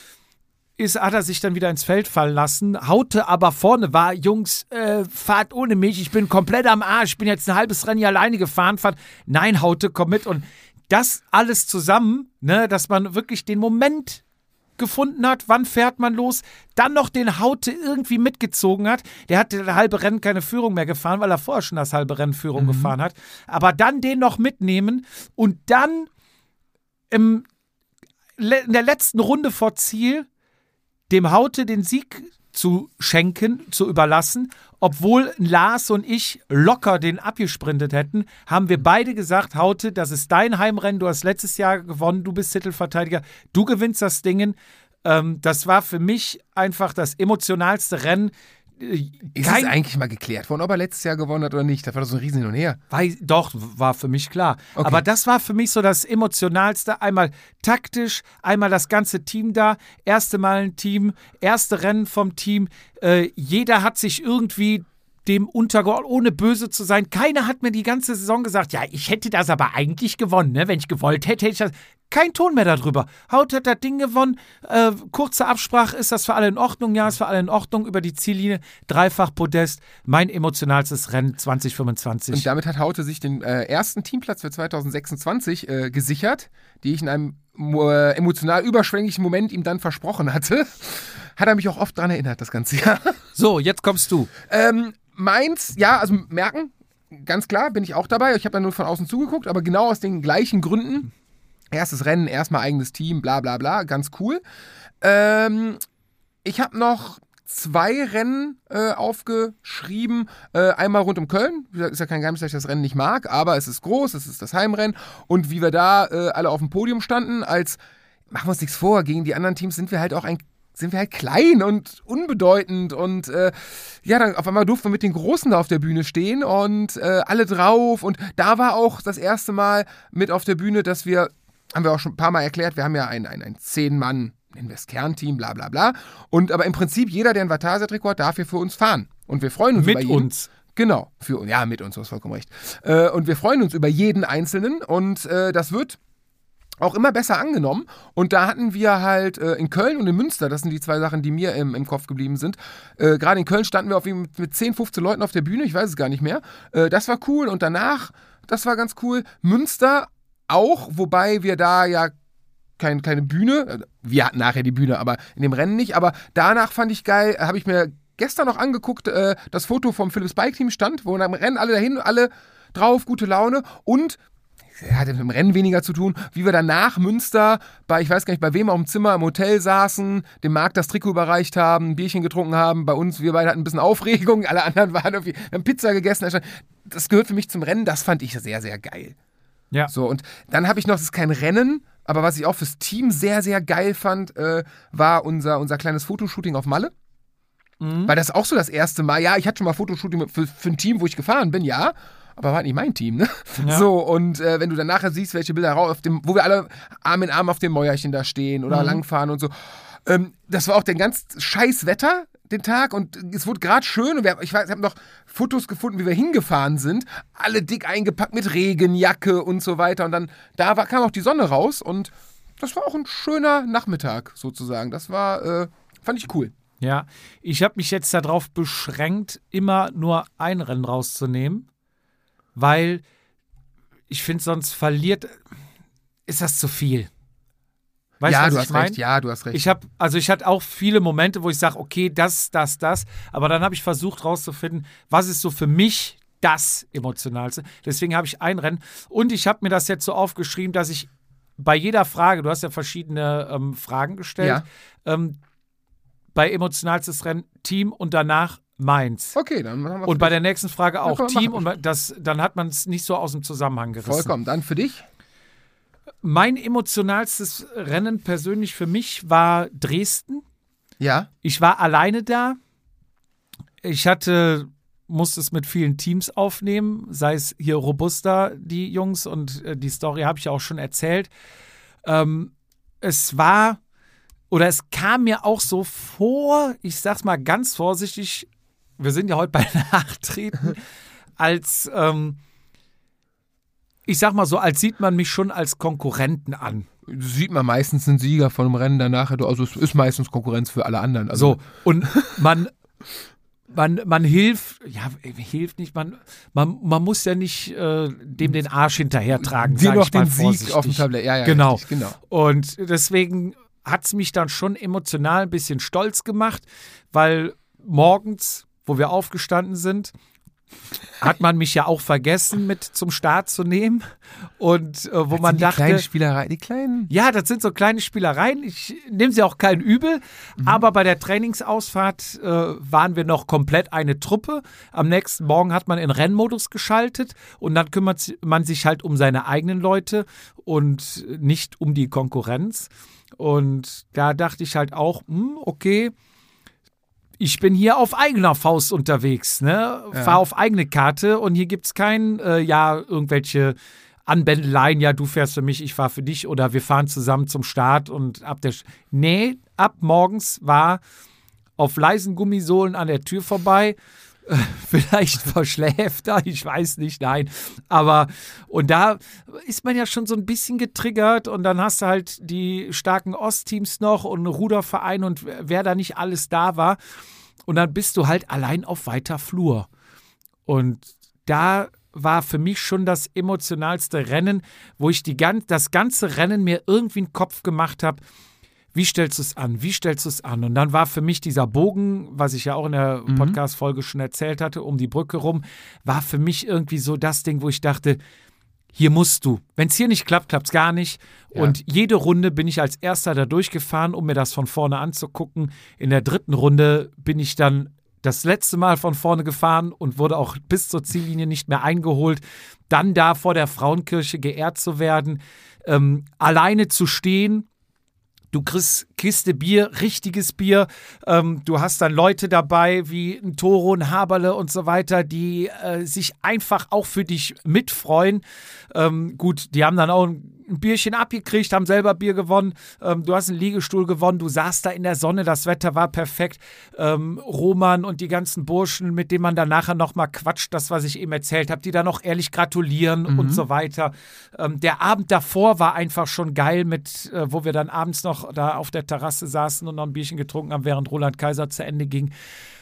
hat er sich dann wieder ins Feld fallen lassen. Haute aber vorne war, Jungs, fahrt ohne mich, ich bin komplett am Arsch, ich bin jetzt ein halbes Rennen hier alleine gefahren. Nein, Haute, komm mit. Und das alles zusammen, ne, dass man wirklich den Moment gefunden hat, wann fährt man los, dann noch den Haute irgendwie mitgezogen hat. Der hat das halbe Rennen keine Führung mehr gefahren, weil er vorher schon das halbe Rennen Führung gefahren hat. Aber dann den noch mitnehmen und dann in der letzten Runde vor Ziel dem Haute den Sieg zu schenken, zu überlassen, obwohl Lars und ich locker den abgesprintet hätten, haben wir beide gesagt, Haute, das ist dein Heimrennen, du hast letztes Jahr gewonnen, du bist Titelverteidiger, du gewinnst das Ding. Das war für mich einfach das emotionalste Rennen. Ist es eigentlich mal geklärt worden, ob er letztes Jahr gewonnen hat oder nicht? Das war doch so ein Riesen hin und her. Doch, war für mich klar. Okay. Aber das war für mich so das Emotionalste. Einmal taktisch, einmal das ganze Team da. Erste Mal ein Team, erste Rennen vom Team. Jeder hat sich irgendwie dem untergeordnet, ohne böse zu sein. Keiner hat mir die ganze Saison gesagt, ja, ich hätte das aber eigentlich gewonnen. Ne? Wenn ich gewollt hätte, hätte ich das... Kein Ton mehr darüber. Haut hat das Ding gewonnen. Kurze Absprache, ist das für alle in Ordnung? Ja, ist für alle in Ordnung. Über die Ziellinie, dreifach Podest. Mein emotionalstes Rennen 2025. Und damit hat Haute sich den ersten Teamplatz für 2026 gesichert, die ich in einem emotional überschwänglichen Moment ihm dann versprochen hatte. Hat er mich auch oft daran erinnert, das ganze Jahr. So, jetzt kommst du. Meins, ja, also merken, ganz klar, bin ich auch dabei. Ich habe da nur von außen zugeguckt, aber genau aus den gleichen Gründen. Erstes Rennen, erstmal eigenes Team, bla bla bla, ganz cool. Ich habe noch 2 Rennen aufgeschrieben. Einmal rund um Köln. Ist ja kein Geheimnis, dass ich das Rennen nicht mag, aber es ist groß, es ist das Heimrennen. Und wie wir da alle auf dem Podium standen, machen wir uns nichts vor, gegen die anderen Teams sind wir halt klein und unbedeutend und dann auf einmal durften wir mit den Großen da auf der Bühne stehen und alle drauf und da war auch das erste Mal mit auf der Bühne, dass haben wir auch schon ein paar Mal erklärt, wir haben ja ein 10-Mann, nennen wir es Kernteam, bla bla bla. Aber im Prinzip jeder, der ein Vatasia-Trikot hat, darf hier für uns fahren. Und wir freuen uns über jeden. Mit uns. Genau, mit uns, du hast vollkommen recht. Und wir freuen uns über jeden Einzelnen und das wird auch immer besser angenommen. Und da hatten wir halt in Köln und in Münster, das sind die 2 Sachen, die mir im Kopf geblieben sind. Gerade in Köln standen wir mit 10, 15 Leuten auf der Bühne, ich weiß es gar nicht mehr. Das war cool und danach, das war ganz cool. Münster auch, wobei wir da ja keine Bühne, wir hatten nachher die Bühne, aber in dem Rennen nicht. Aber danach fand ich geil, habe ich mir gestern noch angeguckt, das Foto vom Philips Bike Team stand, wo am Rennen alle dahin, alle drauf, gute Laune und hatte mit dem Rennen weniger zu tun, wie wir dann nach Münster ich weiß gar nicht, bei wem auf dem Zimmer im Hotel saßen, dem Marc das Trikot überreicht haben, ein Bierchen getrunken haben, bei uns, wir beide hatten ein bisschen Aufregung, alle anderen waren irgendwie, wir haben Pizza gegessen, das gehört für mich zum Rennen, das fand ich sehr, sehr geil. Ja. So, und dann habe ich noch, das ist kein Rennen, aber was ich auch fürs Team sehr, sehr geil fand, war unser kleines Fotoshooting auf Malle. Weil das auch so das erste Mal, ja, ich hatte schon mal Fotoshooting für ein Team, wo ich gefahren bin, ja, aber war nicht mein Team, ne? Ja. So, und wenn du dann nachher siehst, welche Bilder wo wir alle Arm in Arm auf dem Mäuerchen da stehen oder langfahren und so. Das war auch der ganz scheiß Wetter, den Tag, und es wurde gerade schön und ich habe noch Fotos gefunden, wie wir hingefahren sind, alle dick eingepackt mit Regenjacke und so weiter, und dann kam auch die Sonne raus und das war auch ein schöner Nachmittag sozusagen. Das war, fand ich cool. Ja, ich habe mich jetzt darauf beschränkt, immer nur ein Rennen rauszunehmen, weil ich finde, sonst ist das zu viel. Weißt Ja, was du ich hast mein? recht. Ja, du hast recht. Ich hatte auch viele Momente, wo ich sage, okay, das, aber dann habe ich versucht rauszufinden, was ist so für mich das Emotionalste. Deswegen habe ich ein Rennen und ich habe mir das jetzt so aufgeschrieben, dass ich bei jeder Frage, du hast ja verschiedene Fragen gestellt, bei emotionalstes Rennen Team und danach meins. Okay, dann machen wir Und bei der nächsten Frage auch Team machen. und dann hat man es nicht so aus dem Zusammenhang gerissen. Vollkommen. Dann für dich? Mein emotionalstes Rennen persönlich für mich war Dresden. Ja. Ich war alleine da. Ich musste es mit vielen Teams aufnehmen, sei es hier Robusta, die Jungs, und die Story habe ich ja auch schon erzählt. Es kam mir auch so vor, ich sag's mal ganz vorsichtig, wir sind ja heute bei Nachtreten, als ich sag mal so, als sieht man mich schon als Konkurrenten an. Sieht man meistens einen Sieger von einem Rennen danach, also es ist meistens Konkurrenz für alle anderen. Also So, und man hilft nicht, man muss ja nicht dem den Arsch hinterher tragen. dir sag noch ich mal den Sieg vorsichtig. auf dem Tablett. Ja, Genau. Richtig, genau. Und deswegen hat es mich dann schon emotional ein bisschen stolz gemacht, weil morgens, wo wir aufgestanden sind, hat man mich ja auch vergessen mit zum Start zu nehmen. Und wo man dachte, Die kleinen Spielereien, die kleinen. ja, das sind so kleine Spielereien. Ich nehme sie auch kein übel. Aber bei der Trainingsausfahrt waren wir noch komplett eine Truppe. Am nächsten Morgen hat man in Rennmodus geschaltet und dann kümmert man sich halt um seine eigenen Leute und nicht um die Konkurrenz. Und da dachte ich halt auch, okay, ich bin hier auf eigener Faust unterwegs, ne? Ja. Fahr auf eigene Karte und hier gibt es irgendwelche Anbändeleien, ja, du fährst für mich, ich fahr für dich oder wir fahren zusammen zum Start und ab morgens war auf leisen Gummisohlen an der Tür vorbei, vielleicht verschläft er, ich weiß nicht, nein, aber und da ist man ja schon so ein bisschen getriggert und dann hast du halt die starken Ostteams noch und Ruderverein und wer da nicht alles da war und dann bist du halt allein auf weiter Flur und da war für mich schon das emotionalste Rennen, wo ich das ganze Rennen mir irgendwie in den Kopf gemacht habe, wie stellst du es an? Wie stellst du es an? Und dann war für mich dieser Bogen, was ich ja auch in der Podcast-Folge schon erzählt hatte, um die Brücke rum, war für mich irgendwie so das Ding, wo ich dachte, hier musst du. Wenn es hier nicht klappt, klappt es gar nicht. Ja. Und jede Runde bin ich als Erster da durchgefahren, um mir das von vorne anzugucken. In der dritten Runde bin ich dann das letzte Mal von vorne gefahren und wurde auch bis zur Ziellinie nicht mehr eingeholt. Dann da vor der Frauenkirche geehrt zu werden, alleine zu stehen. Du kriegst Kiste Bier, richtiges Bier. Du hast dann Leute dabei wie ein Toro, ein Haberle und so weiter, die sich einfach auch für dich mitfreuen. Gut, die haben dann auch ein Bierchen abgekriegt, haben selber Bier gewonnen. Du hast einen Liegestuhl gewonnen. Du saßt da in der Sonne, das Wetter war perfekt. Roman und die ganzen Burschen, mit denen man dann nachher nochmal quatscht, das, was ich eben erzählt habe, die dann auch ehrlich gratulieren und so weiter. Der Abend davor war einfach schon geil, wo wir dann abends noch da auf der Terrasse saßen und noch ein Bierchen getrunken haben, während Roland Kaiser zu Ende ging.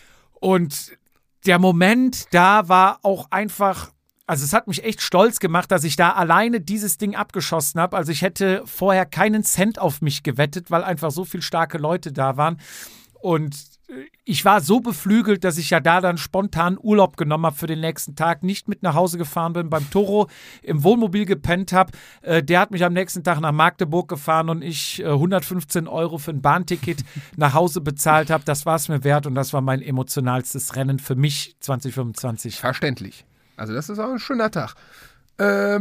Und der Moment da war auch einfach, also es hat mich echt stolz gemacht, dass ich da alleine dieses Ding abgeschossen habe. Also ich hätte vorher keinen Cent auf mich gewettet, weil einfach so viele starke Leute da waren. Und ich war so beflügelt, dass ich ja da dann spontan Urlaub genommen habe für den nächsten Tag, nicht mit nach Hause gefahren bin, beim Toro im Wohnmobil gepennt habe. Der hat mich am nächsten Tag nach Magdeburg gefahren und ich 115 € für ein Bahnticket nach Hause bezahlt habe. Das war es mir wert und das war mein emotionalstes Rennen für mich 2025. Verständlich. Also das ist auch ein schöner Tag. Für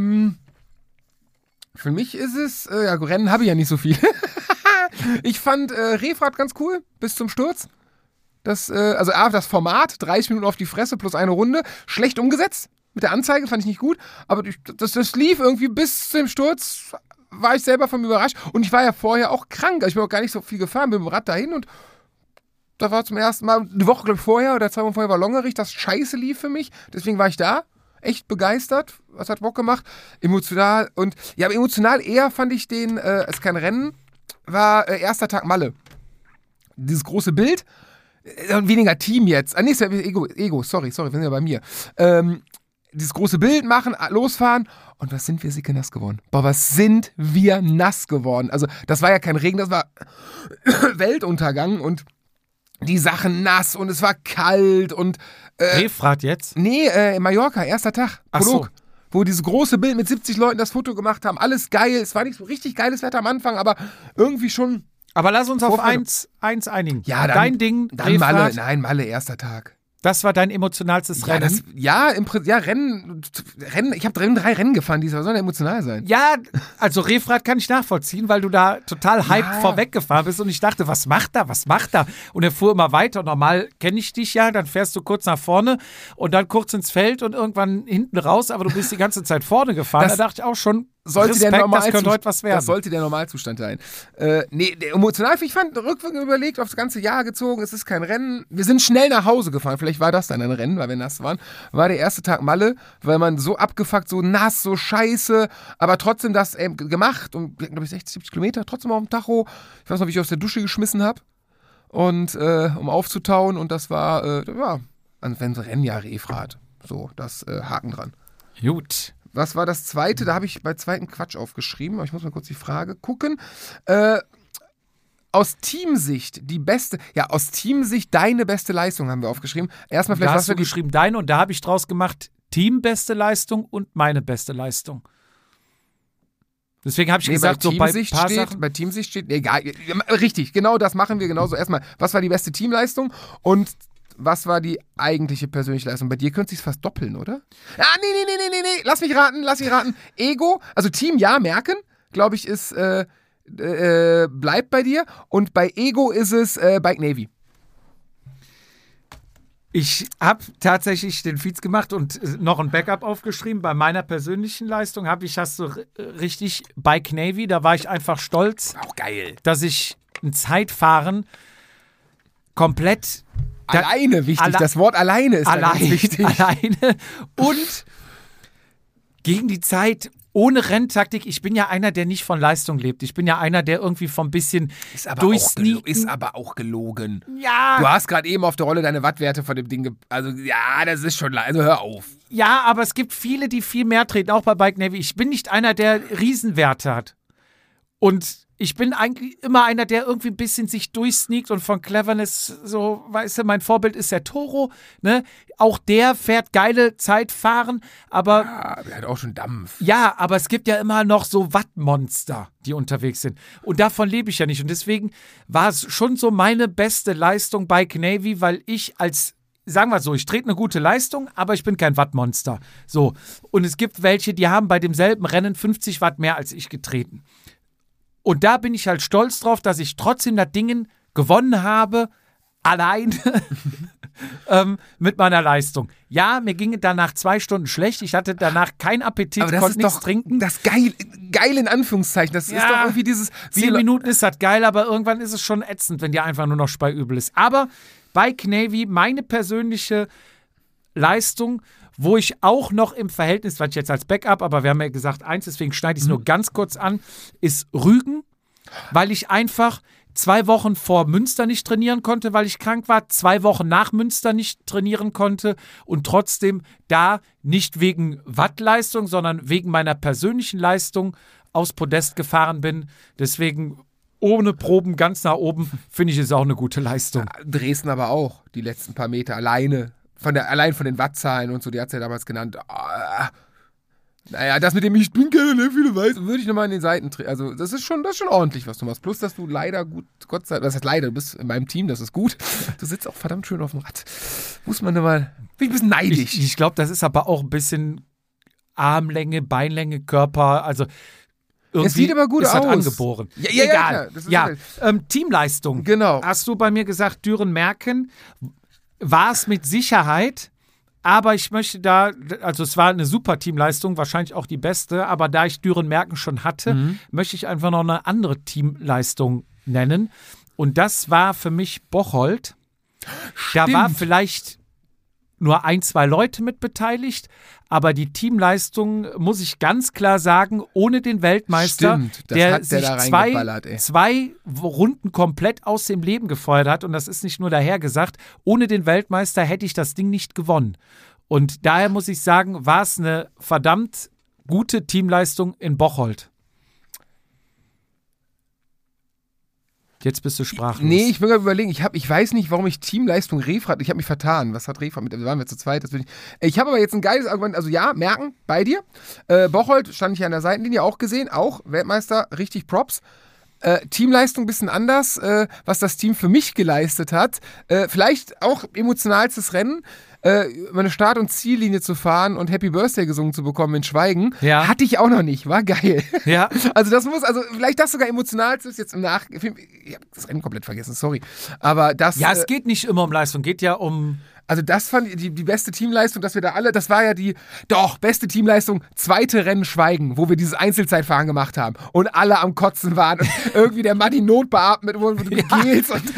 mich ist es, Rennen habe ich ja nicht so viel. Ich fand Refrat ganz cool, bis zum Sturz. Das Format, 30 Minuten auf die Fresse plus eine Runde, schlecht umgesetzt, mit der Anzeige, fand ich nicht gut, aber das lief irgendwie bis zum Sturz, war ich selber von mir überrascht. Und ich war ja vorher auch krank, also ich bin auch gar nicht so viel gefahren, bin mit dem Rad dahin und da war zum ersten Mal, eine Woche glaube ich vorher oder 2 Wochen vorher war Longerich, das scheiße lief für mich, deswegen war ich da. Echt begeistert, was hat Bock gemacht, emotional und ja, aber emotional eher fand ich den, es kein Rennen, war erster Tag Malle. Dieses große Bild, weniger Team jetzt, nee, ist ja Ego, sorry, wir sind ja bei mir. Dieses große Bild machen, losfahren und was sind wir sicke-nass geworden? Boah, was sind wir nass geworden? Also das war ja kein Regen, das war Weltuntergang und die Sachen nass und es war kalt und Refrat jetzt? Nee, Mallorca, erster Tag. Ach so. Wo dieses große Bild mit 70 Leuten das Foto gemacht haben. Alles geil. Es war nicht so richtig geiles Wetter am Anfang, aber irgendwie schon. Aber lass uns auf eins einigen. Ja, dann, dein Ding, dann Malle, erster Tag. Das war dein emotionalstes Rennen? Rennen. Ich habe 3 Rennen gefahren, die soll emotional sein. Ja, also Refrat kann ich nachvollziehen, weil du da total hyped vorweggefahren bist und ich dachte, was macht er? Und er fuhr immer weiter. Normal kenne ich dich ja, dann fährst du kurz nach vorne und dann kurz ins Feld und irgendwann hinten raus, aber du bist die ganze Zeit vorne gefahren. Da dachte ich auch schon, das könnte heute was werden. Das sollte der Normalzustand sein. Emotional, ich fand, rückwirkend überlegt, aufs ganze Jahr gezogen, es ist kein Rennen. Wir sind schnell nach Hause gefahren, vielleicht war das dann ein Rennen, weil wir nass waren. War der erste Tag Malle, weil man so abgefuckt, so nass, so scheiße, aber trotzdem das gemacht und, glaube ich, 60, 70 Kilometer, trotzdem auf dem Tacho. Ich weiß noch, wie ich aus der Dusche geschmissen habe und um aufzutauen und das war, wenn so Rennjahr Refrat. So, das Haken dran. Gut. Was war das zweite? Da habe ich bei zweiten Quatsch aufgeschrieben, aber ich muss mal kurz die Frage gucken. Aus Teamsicht deine beste Leistung haben wir aufgeschrieben. Erstmal vielleicht da hast du geschrieben deine und da habe ich draus gemacht Teambeste Leistung und meine beste Leistung. Deswegen habe ich gesagt, so bei ein paar Sachen. Bei Teamsicht steht, egal, richtig, genau das machen wir genauso. Erstmal, was war die beste Teamleistung und was war die eigentliche persönliche Leistung? Bei dir könnte es sich fast doppeln, oder? Ah, nee. Lass mich raten. Ego, also Team, ja, merken, glaube ich, ist, bleibt bei dir. Und bei Ego ist es Bike Navy. Ich habe tatsächlich den Feeds gemacht und noch ein Backup aufgeschrieben. Bei meiner persönlichen Leistung hast du richtig Bike Navy. Da war ich einfach stolz. Auch geil. Dass ich ein Zeitfahren komplett alleine wichtig, das Wort alleine ist ganz wichtig. Alleine und gegen die Zeit, ohne Renntaktik. Ich bin ja einer, der nicht von Leistung lebt. Ich bin ja einer, der irgendwie vom bisschen durchsneaken. Ist aber auch gelogen. Ja. Du hast gerade eben auf der Rolle deine Wattwerte von dem Ding, also ja, das ist schon, also hör auf. Ja, aber es gibt viele, die viel mehr treten, auch bei Bike Navy. Ich bin nicht einer, der Riesenwerte hat. Und ich bin eigentlich immer einer, der irgendwie ein bisschen sich durchsneakt und von Cleverness so, weißt du, mein Vorbild ist der Toro, ne? Auch der fährt geile Zeitfahren, aber... Ja, der hat auch schon Dampf. Ja, aber es gibt ja immer noch so Wattmonster, die unterwegs sind. Und davon lebe ich ja nicht. Und deswegen war es schon so meine beste Leistung bei Navy, weil ich sagen wir so, ich trete eine gute Leistung, aber ich bin kein Wattmonster. So. Und es gibt welche, die haben bei demselben Rennen 50 Watt mehr als ich getreten. Und da bin ich halt stolz drauf, dass ich trotzdem das Ding gewonnen habe, allein mit meiner Leistung. Ja, mir ging danach 2 Stunden schlecht. Ich hatte danach keinen Appetit, konnte nichts trinken. Das geil in Anführungszeichen. Das ist doch irgendwie dieses... 10 Minuten ist das geil, aber irgendwann ist es schon ätzend, wenn dir einfach nur noch speiübel ist. Aber bei Navy, meine persönliche Leistung, wo ich auch noch im Verhältnis, was ich jetzt als Backup, aber wir haben ja gesagt 1, deswegen schneide ich es nur ganz kurz an, ist Rügen, weil ich einfach 2 Wochen vor Münster nicht trainieren konnte, weil ich krank war, 2 Wochen nach Münster nicht trainieren konnte und trotzdem da nicht wegen Wattleistung, sondern wegen meiner persönlichen Leistung aus Podest gefahren bin. Deswegen ohne Proben ganz nach oben, finde ich, ist auch eine gute Leistung. Dresden aber auch, die letzten paar Meter allein von den Wattzahlen und so, die hat sie ja damals genannt. Naja, das mit dem ich bin keine viele weiß, würde ich nochmal in den Seiten treten. Also das ist schon ordentlich, was du machst. Plus, dass du leider gut, Gott sei Dank, das heißt leider, du bist in meinem Team, das ist gut. Du sitzt auch verdammt schön auf dem Rad. Muss man mal, bin ich ein bisschen neidisch. Ich glaube, das ist aber auch ein bisschen Armlänge, Beinlänge, Körper, also irgendwie es sieht aber gut ist aus. Das angeboren. Ja, egal. Ja, Teamleistung. Genau. Hast du bei mir gesagt, Düren Merken, war es mit Sicherheit Aber ich möchte da, also es war eine super Teamleistung, wahrscheinlich auch die beste, aber da ich Düren-Merken schon hatte, möchte ich einfach noch eine andere Teamleistung nennen. Und das war für mich Bocholt. Da war vielleicht nur 1, 2 Leute mit beteiligt, aber die Teamleistung, muss ich ganz klar sagen, ohne den Weltmeister, der sich zwei Runden komplett aus dem Leben gefeuert hat, und das ist nicht nur dahergesagt, ohne den Weltmeister hätte ich das Ding nicht gewonnen. Und daher muss ich sagen, war es eine verdammt gute Teamleistung in Bocholt. Jetzt bist du sprachlos. Nee, ich will gerade überlegen. Ich weiß nicht, warum ich Teamleistung Refrat. Ich habe mich vertan. Was hat Refrat mit? Da waren wir zu zweit. Ich habe aber jetzt ein geiles Argument. Also ja, Merken, bei dir. Bocholt stand ich an der Seitenlinie, auch gesehen. Auch Weltmeister, richtig Props. Teamleistung ein bisschen anders, was das Team für mich geleistet hat. Vielleicht auch emotionalstes Rennen. Über eine Start- und Ziellinie zu fahren und Happy Birthday gesungen zu bekommen in Schweigen, hatte ich auch noch nicht. War geil. Ja. Also vielleicht das sogar emotionalstes jetzt im Ich habe das Rennen komplett vergessen, sorry. Aber das... Ja, es geht nicht immer um Leistung, geht ja um... Also das fand ich die beste Teamleistung, dass wir da alle, das war ja beste Teamleistung, zweite Rennen Schweigen, wo wir dieses Einzelzeitfahren gemacht haben und alle am Kotzen waren und irgendwie der Mann die Not beatmet wurde mit Gels und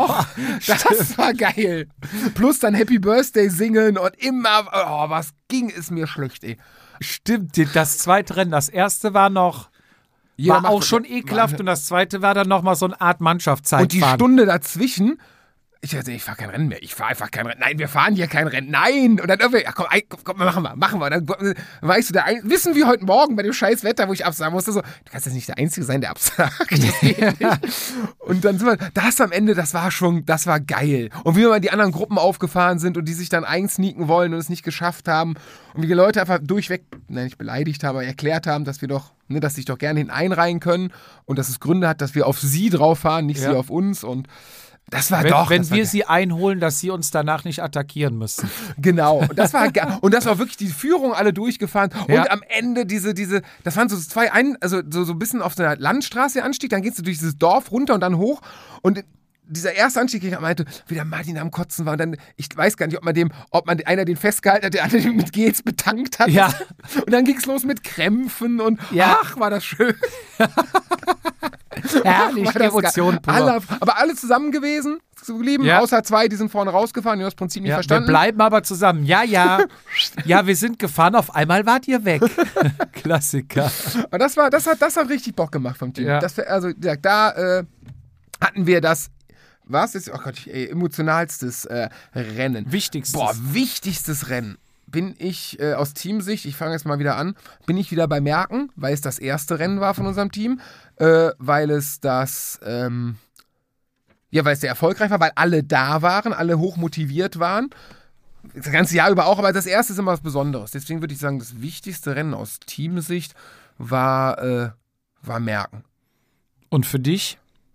das war geil. Plus dann Happy Birthday singen und immer, was ging, ist mir schlecht, ey. Stimmt, das zweite Rennen, das erste war auch schon ekelhaft und das zweite war dann nochmal so eine Art Mannschaftszeitfahren. Und die Stunde dazwischen... Ich fahre kein Rennen mehr. Ich fahre einfach kein Rennen. Nein, wir fahren hier kein Rennen. Nein. Und dann irgendwie, komm, machen wir. Dann weißt du, wissen wir heute Morgen bei dem scheiß Wetter, wo ich absagen musste, so, du kannst jetzt nicht der Einzige sein, der absagt. Das geht nicht. Und dann sind wir, das am Ende, das war geil. Und wie wir mal die anderen Gruppen aufgefahren sind und die sich dann einsneaken wollen und es nicht geschafft haben. Und wie die Leute einfach durchweg, nicht beleidigt haben, aber erklärt haben, dass wir doch, dass sie sich doch gerne hinten einreihen können und dass es Gründe hat, dass wir auf sie drauf fahren, nicht sie auf uns. Und das war wenn wir sie einholen, dass sie uns danach nicht attackieren müssen. Genau. Und das war wirklich die Führung alle durchgefahren. Und am Ende das waren so zwei, so ein bisschen auf der Landstraße Anstieg, dann gehst du durch dieses Dorf runter und dann hoch. Und dieser erste Anstieg, ich meinte, wie der Martin am Kotzen war. Und dann, ich weiß gar nicht, ob man einer den festgehalten hat, der andere den mit Gels betankt hat. Ja. Und dann ging es los mit Krämpfen und ach, war das schön. Herrlich, Emotionen pur. Aber alle zusammen gewesen, geblieben, außer 2, die sind vorne rausgefahren, die haben das Prinzip nicht verstanden. Wir bleiben aber zusammen. Ja. Ja, wir sind gefahren, auf einmal wart ihr weg. Klassiker. Und das hat richtig Bock gemacht vom Team. Ja. Da hatten wir das, was ist, emotionalstes Rennen. Wichtigstes Rennen. Bin ich aus Teamsicht, ich fange jetzt mal wieder an, bin ich wieder bei Merken, weil es das erste Rennen war von unserem Team, weil es weil es sehr erfolgreich war, weil alle da waren, alle hoch motiviert waren. Das ganze Jahr über auch, aber das erste ist immer was Besonderes. Deswegen würde ich sagen, das wichtigste Rennen aus Teamsicht war Merken. Und für dich?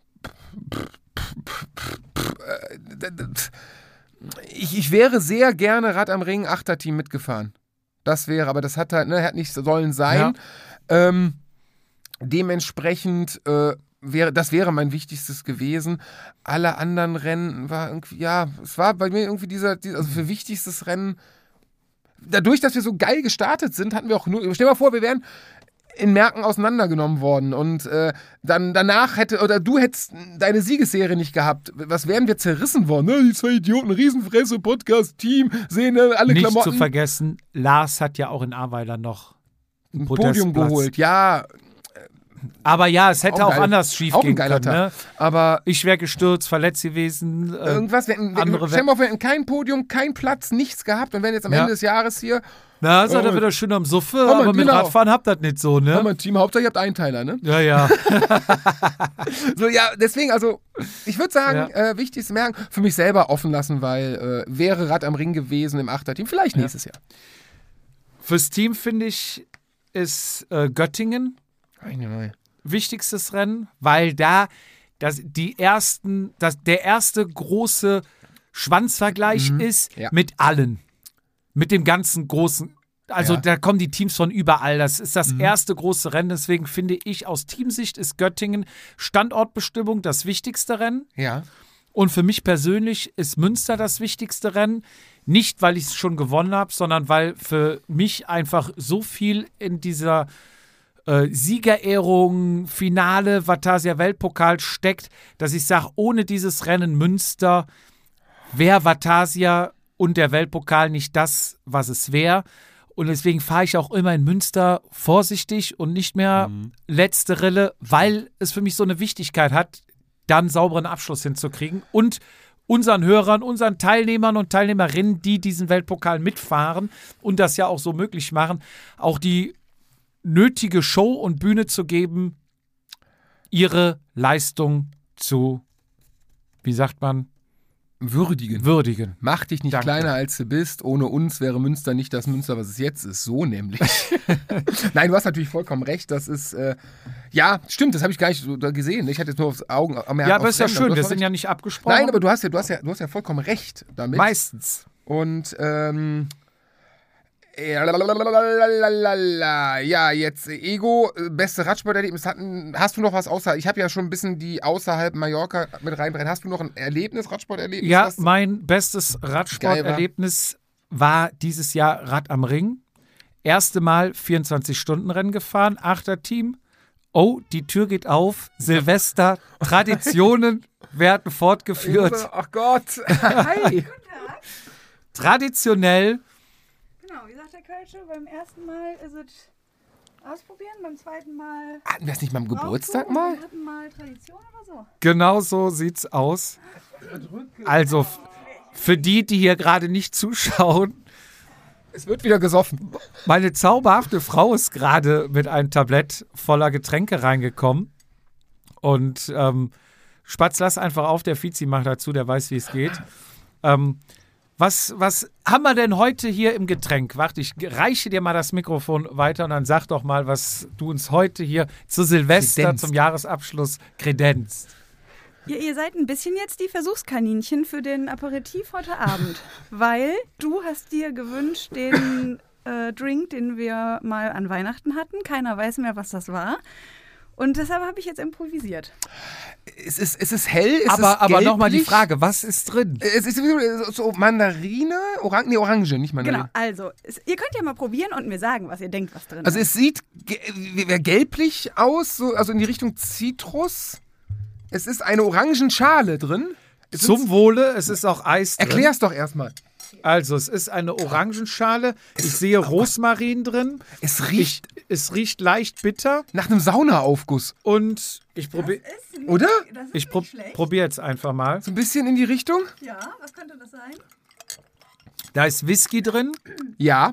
Ich wäre sehr gerne Rad am Ring 8er-Team mitgefahren. Das wäre, aber das hat halt, hat nicht sollen sein. Ja. Dementsprechend wäre mein wichtigstes gewesen. Alle anderen Rennen war irgendwie, es war bei mir irgendwie also für wichtigstes Rennen, dadurch, dass wir so geil gestartet sind, hatten wir auch nur, stell dir mal vor, wir wären in Merken auseinandergenommen worden und dann danach du hättest deine Siegesserie nicht gehabt. Was wären wir zerrissen worden? Die 2 Idioten, Riesenfresse, Podcast, Team, sehen alle nicht Klamotten. Nicht zu vergessen, Lars hat ja auch in Ahrweiler noch ein Podium geholt. Ja. Aber es hätte auch anders schief gehen können. Ne? Aber ich wäre gestürzt, verletzt gewesen. Stell dir mal, wir hätten kein Podium, kein Platz, nichts gehabt und wären jetzt am Ende des Jahres hier. Na, seid ihr wieder schön am Suffe, aber mit Radfahren habt ihr das nicht so, ne? Ja, mein Team, Hauptsache ihr habt Einteiler, ne? Ja. So, deswegen, also, ich würde sagen, wichtigste Merken, für mich selber offen lassen, weil wäre Rad am Ring gewesen im 8er-Team, vielleicht nächstes Jahr. Fürs Team, finde ich, ist Göttingen wichtigstes Rennen, weil da der erste große Schwanzvergleich ist mit allen. Mit dem ganzen großen, da kommen die Teams von überall. Das ist das erste große Rennen. Deswegen finde ich, aus Teamsicht ist Göttingen Standortbestimmung das wichtigste Rennen. Ja. Und für mich persönlich ist Münster das wichtigste Rennen. Nicht, weil ich es schon gewonnen habe, sondern weil für mich einfach so viel in dieser Siegerehrung, Finale, Vatasia Weltpokal steckt, dass ich sage, ohne dieses Rennen Münster wäre Vatasia und der Weltpokal nicht das, was es wäre. Und deswegen fahre ich auch immer in Münster vorsichtig und nicht mehr letzte Rille, weil es für mich so eine Wichtigkeit hat, dann sauberen Abschluss hinzukriegen und unseren Hörern, unseren Teilnehmern und Teilnehmerinnen, die diesen Weltpokal mitfahren und das ja auch so möglich machen, auch die nötige Show und Bühne zu geben, ihre Leistung zu, wie sagt man? Würdigen. Mach dich nicht kleiner, als du bist. Ohne uns wäre Münster nicht das Münster, was es jetzt ist. So nämlich. Nein, du hast natürlich vollkommen recht. Das ist, ja, stimmt, das habe ich gar nicht so gesehen. Ich hatte jetzt nur aufs Augen. Ja, aber ist ja schön, wir sind ja nicht abgesprochen. Nein, aber du hast ja vollkommen recht damit. Meistens. Und, ja, jetzt Ego, beste Radsporterlebnis. Hast du noch was außer, ich habe ja schon ein bisschen die außerhalb Mallorca mit reinbrennen. Hast du noch ein Radsporterlebnis? Ja, mein bestes Radsporterlebnis war dieses Jahr Rad am Ring. Erste Mal 24-Stunden-Rennen gefahren, 8er Team. Oh, die Tür geht auf. Silvester, Traditionen werden fortgeführt. Ach Gott. Hi. Traditionell. Genau, wie sagt der Kölsche, beim ersten Mal ist es ausprobieren, beim zweiten Mal Hatten wir das nicht mal am Geburtstag und mal? beim dritten Mal Tradition oder so. Genau so sieht's aus. Also für die hier gerade nicht zuschauen, Es wird wieder gesoffen. meine zauberhafte Frau ist gerade mit einem Tablett voller Getränke reingekommen. Und Spatz, lass einfach auf, der Fizi macht dazu, der weiß, wie es geht. Was haben wir denn heute hier im Getränk? Warte, ich reiche dir mal das Mikrofon weiter und dann sag doch mal, was du uns heute hier zu Silvester Kredenzt. zum Jahresabschluss kredenzt. Ihr seid ein bisschen jetzt die Versuchskaninchen für den Aperitif heute Abend, weil du hast dir gewünscht den Drink, den wir mal an Weihnachten hatten. Keiner weiß mehr, was das war. Und deshalb habe ich jetzt improvisiert. Es ist hell, Aber nochmal die Frage, was ist drin? Es ist so Mandarine, Orange, nicht Mandarine. Genau, also ihr könnt ja mal probieren und mir sagen, was ihr denkt, was drin Also ist. es sieht gelblich aus, so, also in die Richtung Zitrus. Es ist eine Orangenschale drin. Zum Wohle, es ist auch Eis drin. Erklär's doch erstmal. Also, es ist eine Orangenschale. Ich sehe Rosmarin drin. Es riecht Es riecht leicht bitter. nach einem Saunaaufguss, Und ich probiere oder? Das ist ich nicht schlecht. probier jetzt einfach mal. So ein bisschen in die Richtung? Ja, was könnte das sein? Da ist Whisky drin. Ja.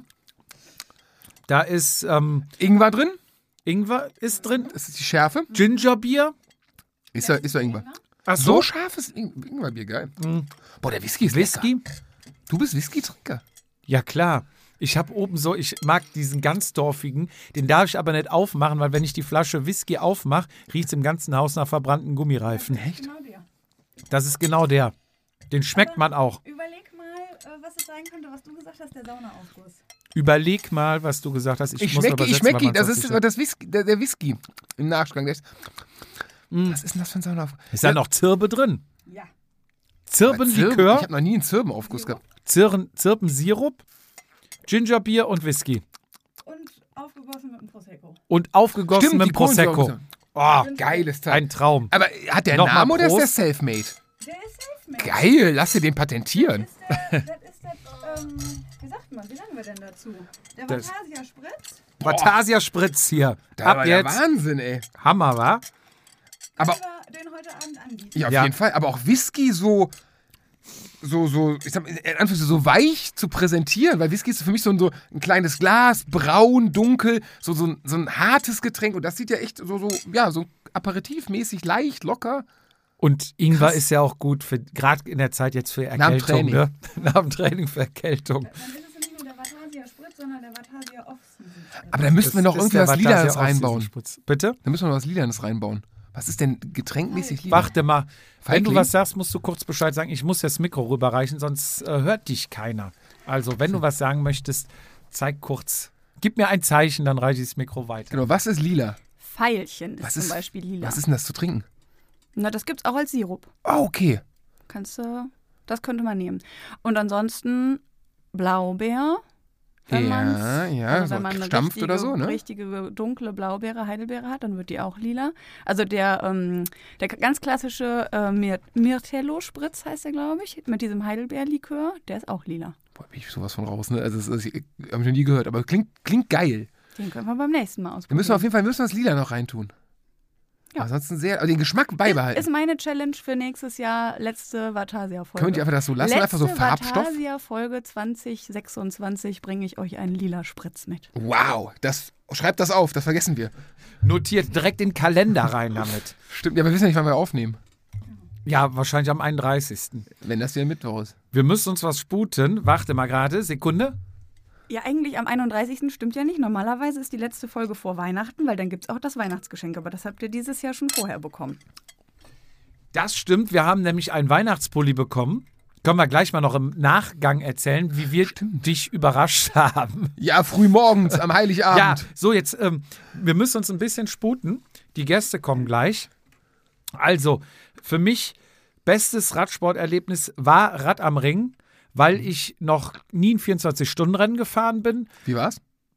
Da ist Ingwer drin? Ingwer ist drin. Das ist die Schärfe. Gingerbier. Ist da Ingwer. Ach So so. scharfes Ingwerbier, geil. Boah, der Whisky ist Whisky. lecker. Du bist Whisky-Trinker. Ja, klar. Ich habe oben so, ich mag diesen ganz dorfigen, den darf ich aber nicht aufmachen, weil wenn ich die Flasche Whisky aufmache, riecht es im ganzen Haus nach verbrannten Gummireifen. Echt? Genau der. Das ist genau der. Den schmeckt man auch. Überleg mal, was es sein könnte, was du gesagt hast, der Saunaaufguss. Überleg mal, was du gesagt hast. Ich muss schmecke übersetzen, weil ihn. man's Das auch ist nicht- das Whisky, der Whisky im Nachgang. Was ist denn das für ein Saunaaufguss? Ist da noch Zirbe drin? Ja. Zirbenlikör, Ich habe noch nie einen Zirbenaufguss gehabt. Zirbensirup, Gingerbier und Whisky. Und aufgegossen mit einem Prosecco. Und aufgegossen Stimmt, mit die Prosecco. Kohlensäure. Oh, Geiles Teil. ein Traum. Aber hat der Nochmal Name oder ist der Prost. Selfmade? Der ist selfmade. Geil, lass dir den patentieren. Das ist der, wie sagt man, wie sagen wir denn dazu? Der Das- Vatasia Spritz. Vatasia Spritz hier. Da war Ab der jetzt. Wahnsinn, ey. Hammer, wa? Aber Wir den heute Abend anbieten. ja, auf Ja. jeden Fall. Aber auch Whisky so, ich sag mal, in Anführungszeichen so weich zu präsentieren, weil Whisky ist für mich so ein kleines Glas, braun, dunkel, so ein hartes Getränk und das sieht ja echt so aperitivmäßig leicht, locker. Und Ingwer ist ja auch gut, gerade in der Zeit jetzt für Nach dem Erkältung. Training. Ne? Nach dem Training für Erkältung. Dann ist es nicht nur der Vatasia Spritz, sondern der Vatasia Off-Season. Aber da müssten wir noch Das ist irgendwie der was Lilanes Vatasia reinbauen. Off-Season-Spritz. Bitte? Da müssen wir noch was Lilanes reinbauen. Was ist denn getränkmäßig lila? Warte mal. Wenn du Feigling? was sagst, musst du kurz Bescheid sagen. Ich muss das Mikro rüberreichen, sonst hört dich keiner. Also, wenn du was sagen möchtest, zeig kurz. Gib mir ein Zeichen, dann reiche ich das Mikro weiter. Genau, was ist lila? Veilchen ist Was zum ist- Beispiel lila. Was ist denn das zu trinken? Na, das gibt's auch als Sirup. Oh, okay. Das könnte man nehmen. Und ansonsten Blaubeer. Wenn so wenn man eine gestampft oder so, ne? richtige dunkle Blaubeere, Heidelbeere hat, dann wird die auch lila. Also der ganz klassische Mirtello-Spritz heißt der, glaube ich, mit diesem Heidelbeerlikör, der ist auch lila. Boah, bin ich sowas von raus, ne? Also ich habe ich noch nie gehört, aber klingt geil. Den können wir beim nächsten Mal Wir ausprobieren. müssen auf jeden Fall das Lila noch reintun. Ja. Ansonsten den Geschmack beibehalten. Ist meine Challenge für nächstes Jahr, letzte Vatasia-Folge. Könnt ihr einfach das so lassen, einfach so Farbstoff? Vatasia-Folge 2026 bringe ich euch einen lila Spritz mit. Wow, schreibt das auf, das vergessen wir. Notiert direkt in den Kalender rein damit. Stimmt, ja, wir wissen ja nicht, wann wir aufnehmen. Ja, wahrscheinlich am 31. Wenn das wieder Mittwoch ist. Wir müssen uns was sputen. Warte mal gerade, Sekunde. Ja, eigentlich am 31. stimmt ja nicht. Normalerweise ist die letzte Folge vor Weihnachten, weil dann gibt es auch das Weihnachtsgeschenk. Aber das habt ihr dieses Jahr schon vorher bekommen. Das stimmt, wir haben nämlich einen Weihnachtspulli bekommen. Können wir gleich mal noch im Nachgang erzählen, wie wir dich überrascht haben. Ja, früh morgens am Heiligabend. Ja, so jetzt, wir müssen uns ein bisschen sputen. Die Gäste kommen gleich. Also, für mich bestes Radsporterlebnis war Rad am Ring, weil ich noch nie ein 24-Stunden-Rennen gefahren bin. Wie war's?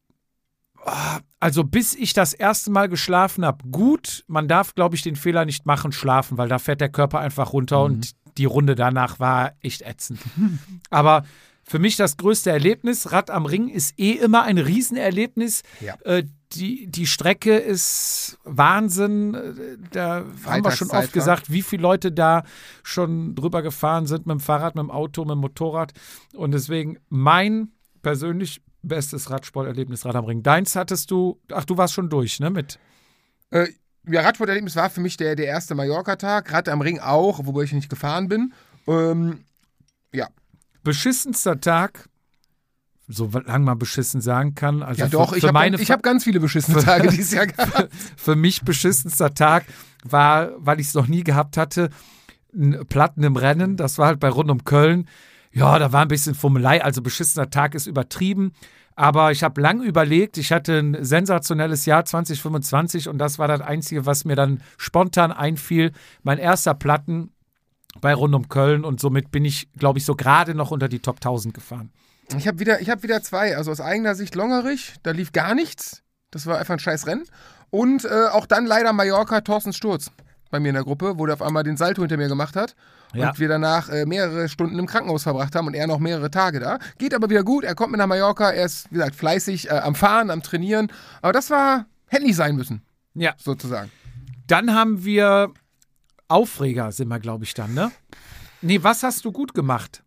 Also bis ich das erste Mal geschlafen habe, gut. Man darf, glaube ich, den Fehler nicht machen, schlafen, weil da fährt der Körper einfach runter und die Runde danach war echt ätzend. Aber für mich das größte Erlebnis, Rad am Ring, ist immer ein Riesenerlebnis. Ja. Die Strecke ist Wahnsinn. Da haben wir schon oft gesagt, wie viele Leute da schon drüber gefahren sind mit dem Fahrrad, mit dem Auto, mit dem Motorrad. Und deswegen mein persönlich bestes Radsporterlebnis, Rad am Ring. Deins hattest du, du warst schon durch, ne? Ja, Radsporterlebnis war für mich der erste Mallorca-Tag. Rad am Ring auch, wobei ich nicht gefahren bin. Ja. Beschissenster Tag, so lange man beschissen sagen kann. Also ja doch, ich habe ganz viele beschissene Tage dieses Jahr gehabt. Für mich beschissenster Tag war, weil ich es noch nie gehabt hatte, ein Platten im Rennen. Das war halt bei Rund um Köln. Ja, da war ein bisschen Fummelei, also beschissener Tag ist übertrieben. Aber ich habe lang überlegt, ich hatte ein sensationelles Jahr 2025 und das war das Einzige, was mir dann spontan einfiel. Mein erster Platten bei Rund um Köln und somit bin ich, glaube ich, so gerade noch unter die Top 1000 gefahren. Ich hab wieder zwei, also aus eigener Sicht Longerich, da lief gar nichts, das war einfach ein scheiß Rennen. Und auch dann leider Mallorca, Thorsten Sturz bei mir in der Gruppe, wo der auf einmal den Salto hinter mir gemacht hat und wir danach mehrere Stunden im Krankenhaus verbracht haben und er noch mehrere Tage da. Geht aber wieder gut, er kommt mit nach Mallorca, er ist, wie gesagt, fleißig am Fahren, am Trainieren, aber das hätte nicht sein müssen, ja, sozusagen. Dann haben wir Aufreger, sind wir, glaube ich, dann, ne? Nee, was hast du gut gemacht?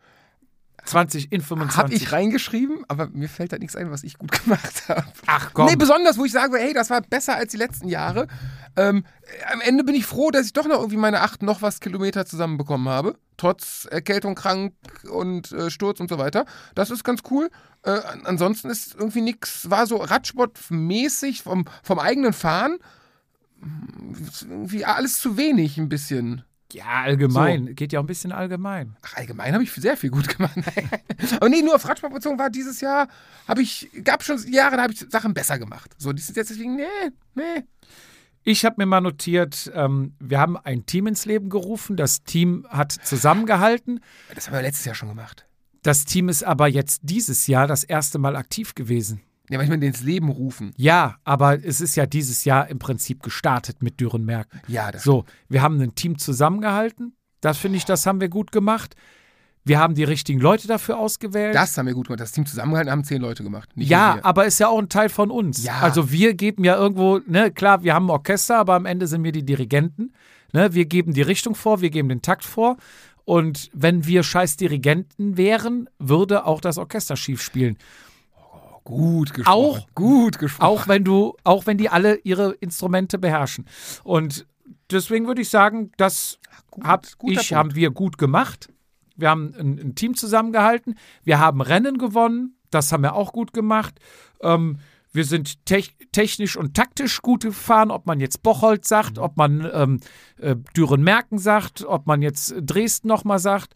2025. Habe ich reingeschrieben, aber mir fällt da nichts ein, was ich gut gemacht habe. Ach komm. Nee, besonders, wo ich sage, hey, das war besser als die letzten Jahre. Am Ende bin ich froh, dass ich doch noch irgendwie meine 8 noch was Kilometer zusammenbekommen habe. Trotz Erkältung, krank und Sturz und so weiter. Das ist ganz cool. Ansonsten ist irgendwie nichts, war so Radsportmäßig vom eigenen Fahren irgendwie alles zu wenig ein bisschen. Ja, allgemein. So. Geht ja auch ein bisschen allgemein. Ach, allgemein habe ich sehr viel gut gemacht. Aber nee, nur auf Radsport bezogen war dieses Jahr, gab schon Jahre, da habe ich Sachen besser gemacht. So, die sind jetzt deswegen, nee. Ich habe mir mal notiert, wir haben ein Team ins Leben gerufen. Das Team hat zusammengehalten. Das haben wir letztes Jahr schon gemacht. Das Team ist aber jetzt dieses Jahr das erste Mal aktiv gewesen. Ja, manchmal ins Leben rufen. Ja, aber es ist ja dieses Jahr im Prinzip gestartet mit Dürrenmerken. Ja, das so, wir haben ein Team zusammengehalten. Das finde ich, das haben wir gut gemacht. Wir haben die richtigen Leute dafür ausgewählt. Das haben wir gut gemacht. Das Team zusammengehalten haben 10 Leute gemacht. Nicht ja, aber ist ja auch ein Teil von uns. Ja. Also wir geben ja irgendwo, ne, klar, wir haben ein Orchester, aber am Ende sind wir die Dirigenten. Ne, wir geben die Richtung vor, wir geben den Takt vor. Und wenn wir scheiß Dirigenten wären, würde auch das Orchester schief spielen. Gut gesprochen. Auch wenn die alle ihre Instrumente beherrschen. Und deswegen würde ich sagen, das haben wir gut gemacht. Wir haben ein Team zusammengehalten. Wir haben Rennen gewonnen. Das haben wir auch gut gemacht. Wir sind technisch und taktisch gut gefahren. Ob man jetzt Bocholt sagt, ob man Dürrenmerken sagt, ob man jetzt Dresden nochmal sagt.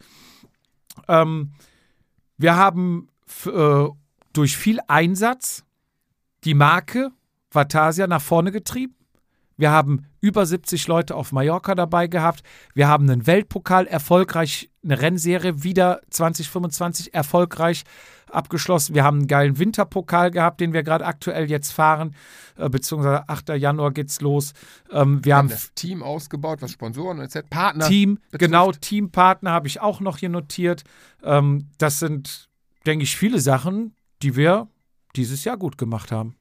Wir haben durch viel Einsatz die Marke Vatasia nach vorne getrieben. Wir haben über 70 Leute auf Mallorca dabei gehabt. Wir haben einen Weltpokal erfolgreich, eine Rennserie wieder 2025 erfolgreich abgeschlossen. Wir haben einen geilen Winterpokal gehabt, den wir gerade aktuell jetzt fahren, beziehungsweise 8. Januar geht's los. Wir haben das Team ausgebaut, was Sponsoren und etc. Partner. Team, betrifft. genau, Teampartner habe ich auch noch hier notiert. Das sind, denke ich, viele Sachen, die wir dieses Jahr gut gemacht haben.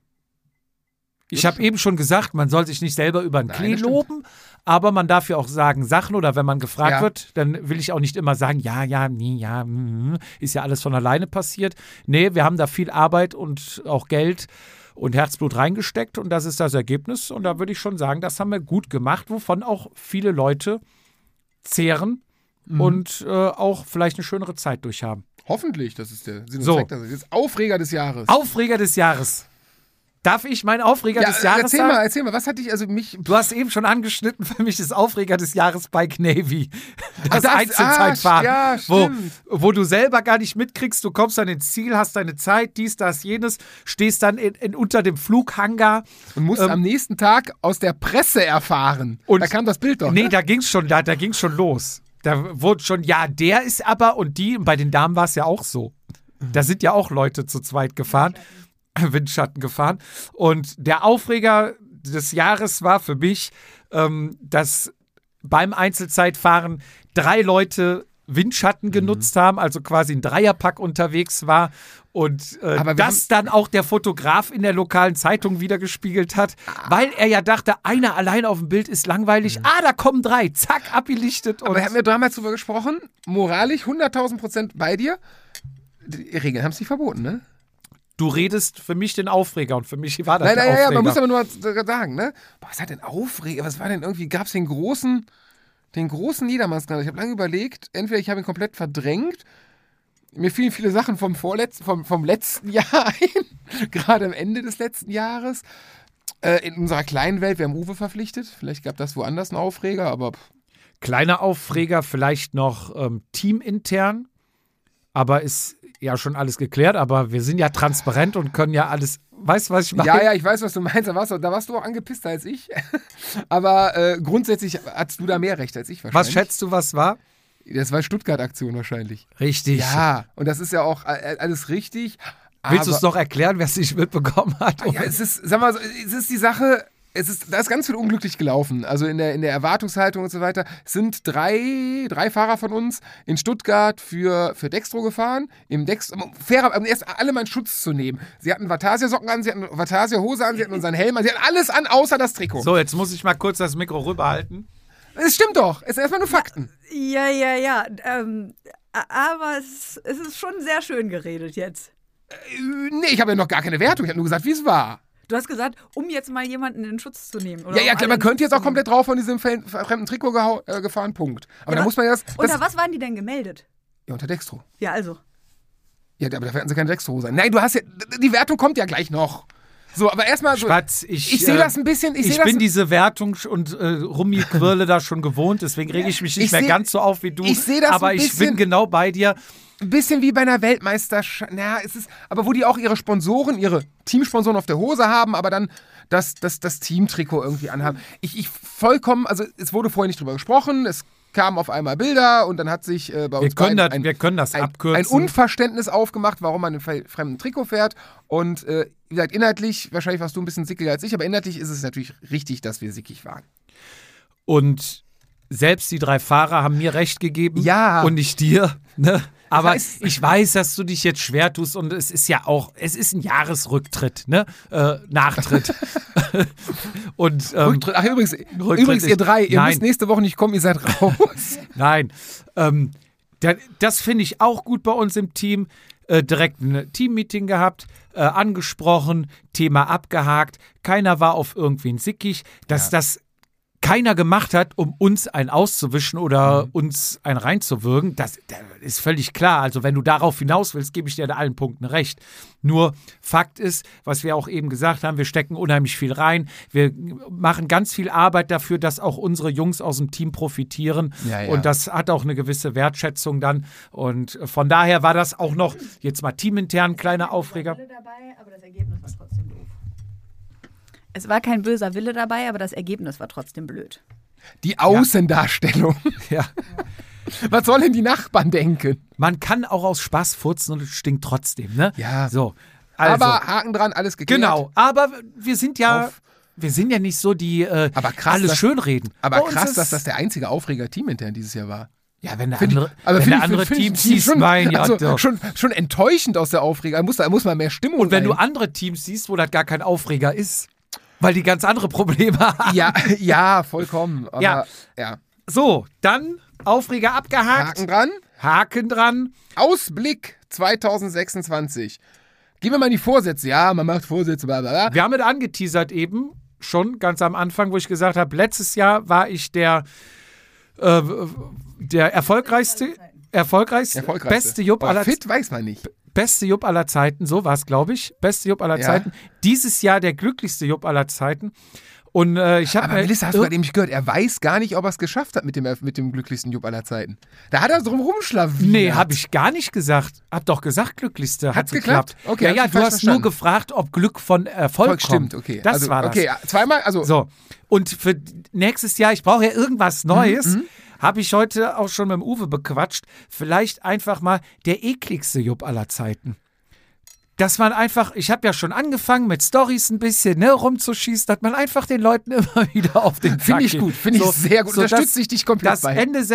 Ich habe eben schon gesagt, man soll sich nicht selber über den Klee loben, aber man darf ja auch sagen Sachen, oder wenn man gefragt wird, dann will ich auch nicht immer sagen, ist ja alles von alleine passiert. Nee, wir haben da viel Arbeit und auch Geld und Herzblut reingesteckt und das ist das Ergebnis. Und da würde ich schon sagen, das haben wir gut gemacht, wovon auch viele Leute zehren und auch vielleicht eine schönere Zeit durchhaben. Hoffentlich, das ist der Sinn und Zweck. Das ist Aufreger des Jahres. Aufreger des Jahres. Darf ich meinen Aufreger des Jahres sagen? Erzähl mal, was hatte ich, Du hast eben schon angeschnitten, für mich ist Aufreger des Jahres Bike Navy. Das Einzelzeitfahren, ja, wo du selber gar nicht mitkriegst, du kommst dann ins Ziel, hast deine Zeit, dies, das, jenes, stehst dann unter dem Flughangar. Und musst am nächsten Tag aus der Presse erfahren. Und da kam das Bild doch. Nee, da ging's schon los. Da wurde schon, der ist aber, und bei den Damen war es ja auch so. Da sind ja auch Leute zu zweit gefahren. Windschatten gefahren. Und der Aufreger des Jahres war für mich, dass beim Einzelzeitfahren 3 Leute Windschatten genutzt haben, also quasi ein Dreierpack unterwegs war und das dann auch der Fotograf in der lokalen Zeitung wiedergespiegelt hat, weil er ja dachte, einer allein auf dem Bild ist langweilig. Da kommen 3, zack, abgelichtet. Aber wir haben ja damals drüber gesprochen, moralisch 100.000% bei dir. Die Regeln haben es nicht verboten, ne? Du redest für mich den Aufreger und für mich war das der Aufreger. Ja, man muss aber nur sagen, ne? Was hat denn Aufreger? Was war denn irgendwie? Gab es den großen Niedermannskanal? Ich habe lange überlegt, entweder ich habe ihn komplett verdrängt, mir fielen viele Sachen vom letzten Jahr ein, gerade am Ende des letzten Jahres. In unserer kleinen Welt, wir haben Uwe verpflichtet, vielleicht gab das woanders einen Aufreger, aber... Kleiner Aufreger, vielleicht noch teamintern, aber ist ja schon alles geklärt, aber wir sind ja transparent und können ja alles, weißt du, was ich meine? Ja, ich weiß, was du meinst, da warst du auch angepisster als ich, aber grundsätzlich hattest du da mehr Recht als ich wahrscheinlich. Was schätzt du, was war? Das war Stuttgart-Aktion wahrscheinlich. Richtig. Ja, und das ist ja auch alles richtig. Willst du es noch erklären, wer es nicht mitbekommen hat? Ja, es ist die Sache... Da ist ganz viel unglücklich gelaufen. Also in der Erwartungshaltung und so weiter sind drei Fahrer von uns in Stuttgart für Dextro gefahren. Erst alle mal in Schutz zu nehmen. Sie hatten Vatasia-Socken an, sie hatten Vatasia-Hose an, sie hatten unseren Helm an, sie hatten alles an, außer das Trikot. So, jetzt muss ich mal kurz das Mikro rüberhalten. Es stimmt doch. Es ist erstmal nur Fakten. Ja. Aber es ist schon sehr schön geredet jetzt. Nee, ich habe ja noch gar keine Wertung. Ich habe nur gesagt, wie es war. Du hast gesagt, um jetzt mal jemanden in Schutz zu nehmen. Oder Ja, klar, man könnte jetzt auch komplett drauf von diesem fremden Trikot gefahren, Punkt. Aber da muss man jetzt... Unter was waren die denn gemeldet? Ja, unter Dextro. Ja, also. Ja, aber dafür hatten sie keine Dextro-Hose. Nein, du hast ja... Die Wertung kommt ja gleich noch. So, aber erstmal so... Schatz, ich sehe das ein bisschen... Ich bin diese Wertung und Rummiquirle da schon gewohnt, deswegen rege ich mich nicht mehr ganz so auf wie du. Ich sehe das aber ein bisschen, ich bin genau bei dir. Ein bisschen wie bei einer Weltmeisterschaft. Aber wo die auch ihre Teamsponsoren auf der Hose haben, aber dann das Teamtrikot irgendwie anhaben. Ich vollkommen, also es wurde vorher nicht drüber gesprochen, es kamen auf einmal Bilder und dann hat sich bei uns wir können das abkürzen. Ein Unverständnis aufgemacht, warum man in fremden Trikot fährt. Und wie gesagt, inhaltlich, wahrscheinlich warst du ein bisschen sickiger als ich, aber inhaltlich ist es natürlich richtig, dass wir sickig waren. Und selbst die 3 Fahrer haben mir recht gegeben und nicht dir, ne? Aber ich weiß, dass du dich jetzt schwer tust und es ist ein Jahresrücktritt, ne? Nachtritt. Und, Rücktritt. Ach, übrigens ihr 3, ihr müsst nächste Woche nicht kommen, ihr seid raus. Nein. Das finde ich auch gut bei uns im Team. Direkt ein Teammeeting gehabt, angesprochen, Thema abgehakt. Keiner war auf irgendwen sickig. Dass das keiner gemacht hat, um uns einen auszuwischen oder uns einen reinzuwürgen, das ist völlig klar. Also wenn du darauf hinaus willst, gebe ich dir in allen Punkten recht. Nur Fakt ist, was wir auch eben gesagt haben, wir stecken unheimlich viel rein. Wir machen ganz viel Arbeit dafür, dass auch unsere Jungs aus dem Team profitieren. Ja. Und das hat auch eine gewisse Wertschätzung dann. Und von daher war das auch noch, jetzt mal teamintern, kleiner Aufreger. Alle dabei, aber das Ergebnis war trotzdem doof. Es war kein böser Wille dabei, aber das Ergebnis war trotzdem blöd. Die Außendarstellung. Ja. Was sollen die Nachbarn denken? Man kann auch aus Spaß furzen und es stinkt trotzdem, ne? Ja. So. Also, Aber Haken dran, alles geklärt. genau, aber wir sind ja nicht so die Aber krass, alles dass- schönreden. Aber Bei uns krass, ist- dass das der einzige Aufreger-Team intern dieses Jahr war. Ja, wenn der Find ich- andere, aber wenn find der ich- andere find ich- Teams find ich siehst, schon- mein ja also doch. schon enttäuschend aus der Aufreger. Da muss man mehr Stimmung Und wenn du rein. andere Teams siehst, wo das gar kein Aufreger ist, weil die ganz andere Probleme haben. Ja, vollkommen. Aber, Ja. ja. So, dann Aufreger abgehakt, Haken dran. Haken dran. Ausblick 2026. Gehen wir mal in die Vorsätze. Ja, man macht Vorsätze, bla bla bla. Wir haben es angeteasert eben, schon ganz am Anfang, wo ich gesagt habe, letztes Jahr war ich der erfolgreichste, beste Jupp Aber aller fit weiß man nicht. beste Jupp aller Zeiten, so war es, glaube ich. Beste Jupp aller Ja. Zeiten. Dieses Jahr der glücklichste Jupp aller Zeiten. Und ich habe Aber Melissa, hast du gerade eben gehört, er weiß gar nicht, ob er es geschafft hat mit dem glücklichsten Jupp aller Zeiten. Da hat er drum rumschlawiert. Nee, habe ich gar nicht gesagt. Hab doch gesagt, glücklichste. Hat's Hat geklappt? Okay, hab ja, ich du falsch hast nur verstanden. gefragt, ob Glück von Erfolg Stimmt, kommt. okay. Das also, war das. Okay, zweimal, also So, und für nächstes Jahr, ich brauche ja irgendwas Neues, habe ich heute auch schon mit dem Uwe bequatscht, vielleicht einfach mal der ekligste Jupp aller Zeiten. Dass man einfach, ich habe ja schon angefangen mit Storys ein bisschen rumzuschießen, dass man einfach den Leuten immer wieder auf den Sack finde ich geht. gut, finde ich sehr gut. Unterstütze ich dich komplett Dass bei. Ende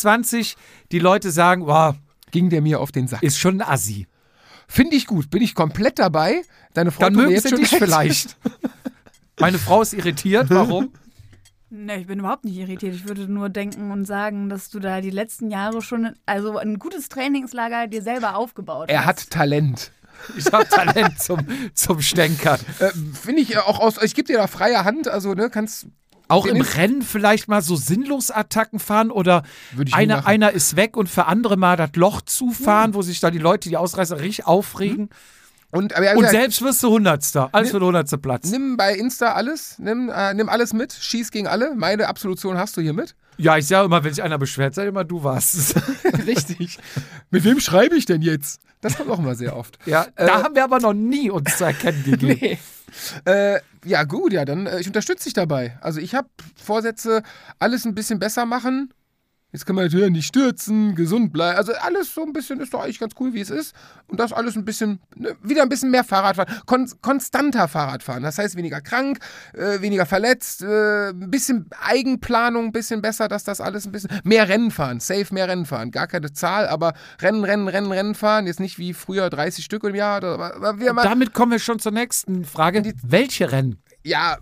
26 die Leute sagen, wow, Ging der mir auf den Sack. ist schon ein Assi. Finde ich gut, bin ich komplett dabei. Deine Frau Dann tut mir mögen jetzt sie schon dich leid. vielleicht. Meine Frau ist irritiert, warum? Ne, ich bin überhaupt nicht irritiert. Ich würde nur denken und sagen, dass du da die letzten Jahre schon ein gutes Trainingslager dir selber aufgebaut hast. Er hat Talent. Ich habe Talent zum Stänkern. Finde ich auch ich gebe dir da freie Hand, also ne, kannst Auch im Dennis? Rennen vielleicht mal so sinnlos Attacken fahren oder Würde ich nie machen. einer ist weg und für andere mal das Loch zufahren, wo sich da die Leute, die Ausreißer, richtig aufregen. und aber Und selbst wirst du Hundertster. Alles für den 100. Platz. nimm bei Insta alles, nimm alles mit, schieß gegen alle. Meine Absolution hast du hier mit. Ja, ich sage immer, wenn sich einer beschwert, sag immer, du warst es. Richtig. Mit wem schreibe ich denn jetzt? Das kommt auch immer sehr oft. Ja, da haben wir aber noch nie uns zu erkennen gegeben. Nee. Ja, gut, ja, dann ich unterstütze dich dabei. Also ich habe Vorsätze, alles ein bisschen besser machen. Jetzt kann man natürlich nicht stürzen, gesund bleiben. Also alles so ein bisschen ist doch eigentlich ganz cool, wie es ist. Und das alles ein bisschen, wieder ein bisschen mehr Fahrradfahren. Konstanter Fahrradfahren. Das heißt weniger krank, weniger verletzt, ein bisschen Eigenplanung, ein bisschen besser, dass das alles ein bisschen, mehr Rennen fahren. Safe mehr Rennen fahren. Gar keine Zahl, aber Rennen fahren. Jetzt nicht wie früher 30 Stück im Jahr. Aber wir mal, Damit kommen wir schon zur nächsten Frage. Welche Rennen? ja,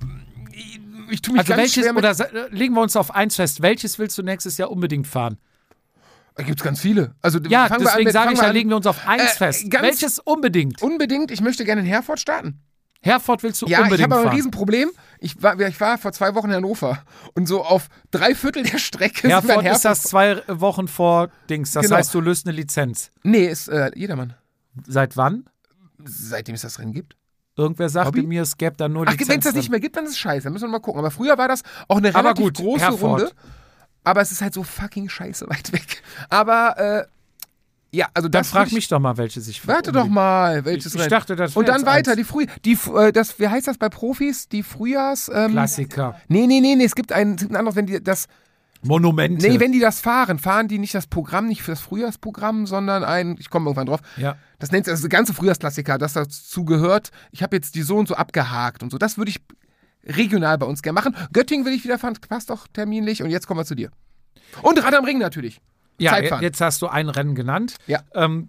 ich tue mich Also ganz welches, schwer mit. oder legen wir uns auf eins fest, welches willst du nächstes Jahr unbedingt fahren? Da gibt es ganz viele. Also, Ja, fangen wir deswegen an, sage fangen ich, wir da an. legen wir uns auf eins fest. ganz- Welches unbedingt? Unbedingt, ich möchte gerne in Herford starten. Herford willst du Ja, ich unbedingt habe aber ein fahren. Riesenproblem. Ich war vor 2 Wochen in Hannover und so auf 3/4 der Strecke sind wir in Herford ist das 2 Wochen vor Dings. Das Genau. heißt, du löst eine Lizenz. Nee, ist jedermann. Seit wann? Seitdem es das Rennen gibt. Irgendwer sagte Hobby? mir, es gäbe da nur Ach, Lizenz. wenn es das nicht mehr gibt, dann ist es scheiße. Dann müssen wir mal gucken. Aber früher war das auch eine Aber relativ gut, große Herford. Runde. Aber es ist halt so fucking scheiße weit weg. Aber, ja, also Dann das frag würd ich- mich doch mal, welches ich Warte doch mal, welches Ich Rennen. dachte, das Und wäre dann jetzt weiter, eins. wie heißt das bei Profis? Die Frühjahrs... Klassiker. Nee, es gibt ein anderes, wenn die das... Monumente. Nee, wenn die das fahren die nicht das Programm, nicht für das Frühjahrsprogramm, sondern ich komme irgendwann drauf. Ja. Das nennt sich also ganze Frühjahrsklassiker, das dazu gehört. Ich habe jetzt die so und so abgehakt und so. Das würde ich regional bei uns gerne machen. Göttingen will ich wieder fahren, passt doch terminlich. Und jetzt kommen wir zu dir. Und Rad am Ring natürlich. Ja, Zeitfahren. jetzt hast du ein Rennen genannt. Ja.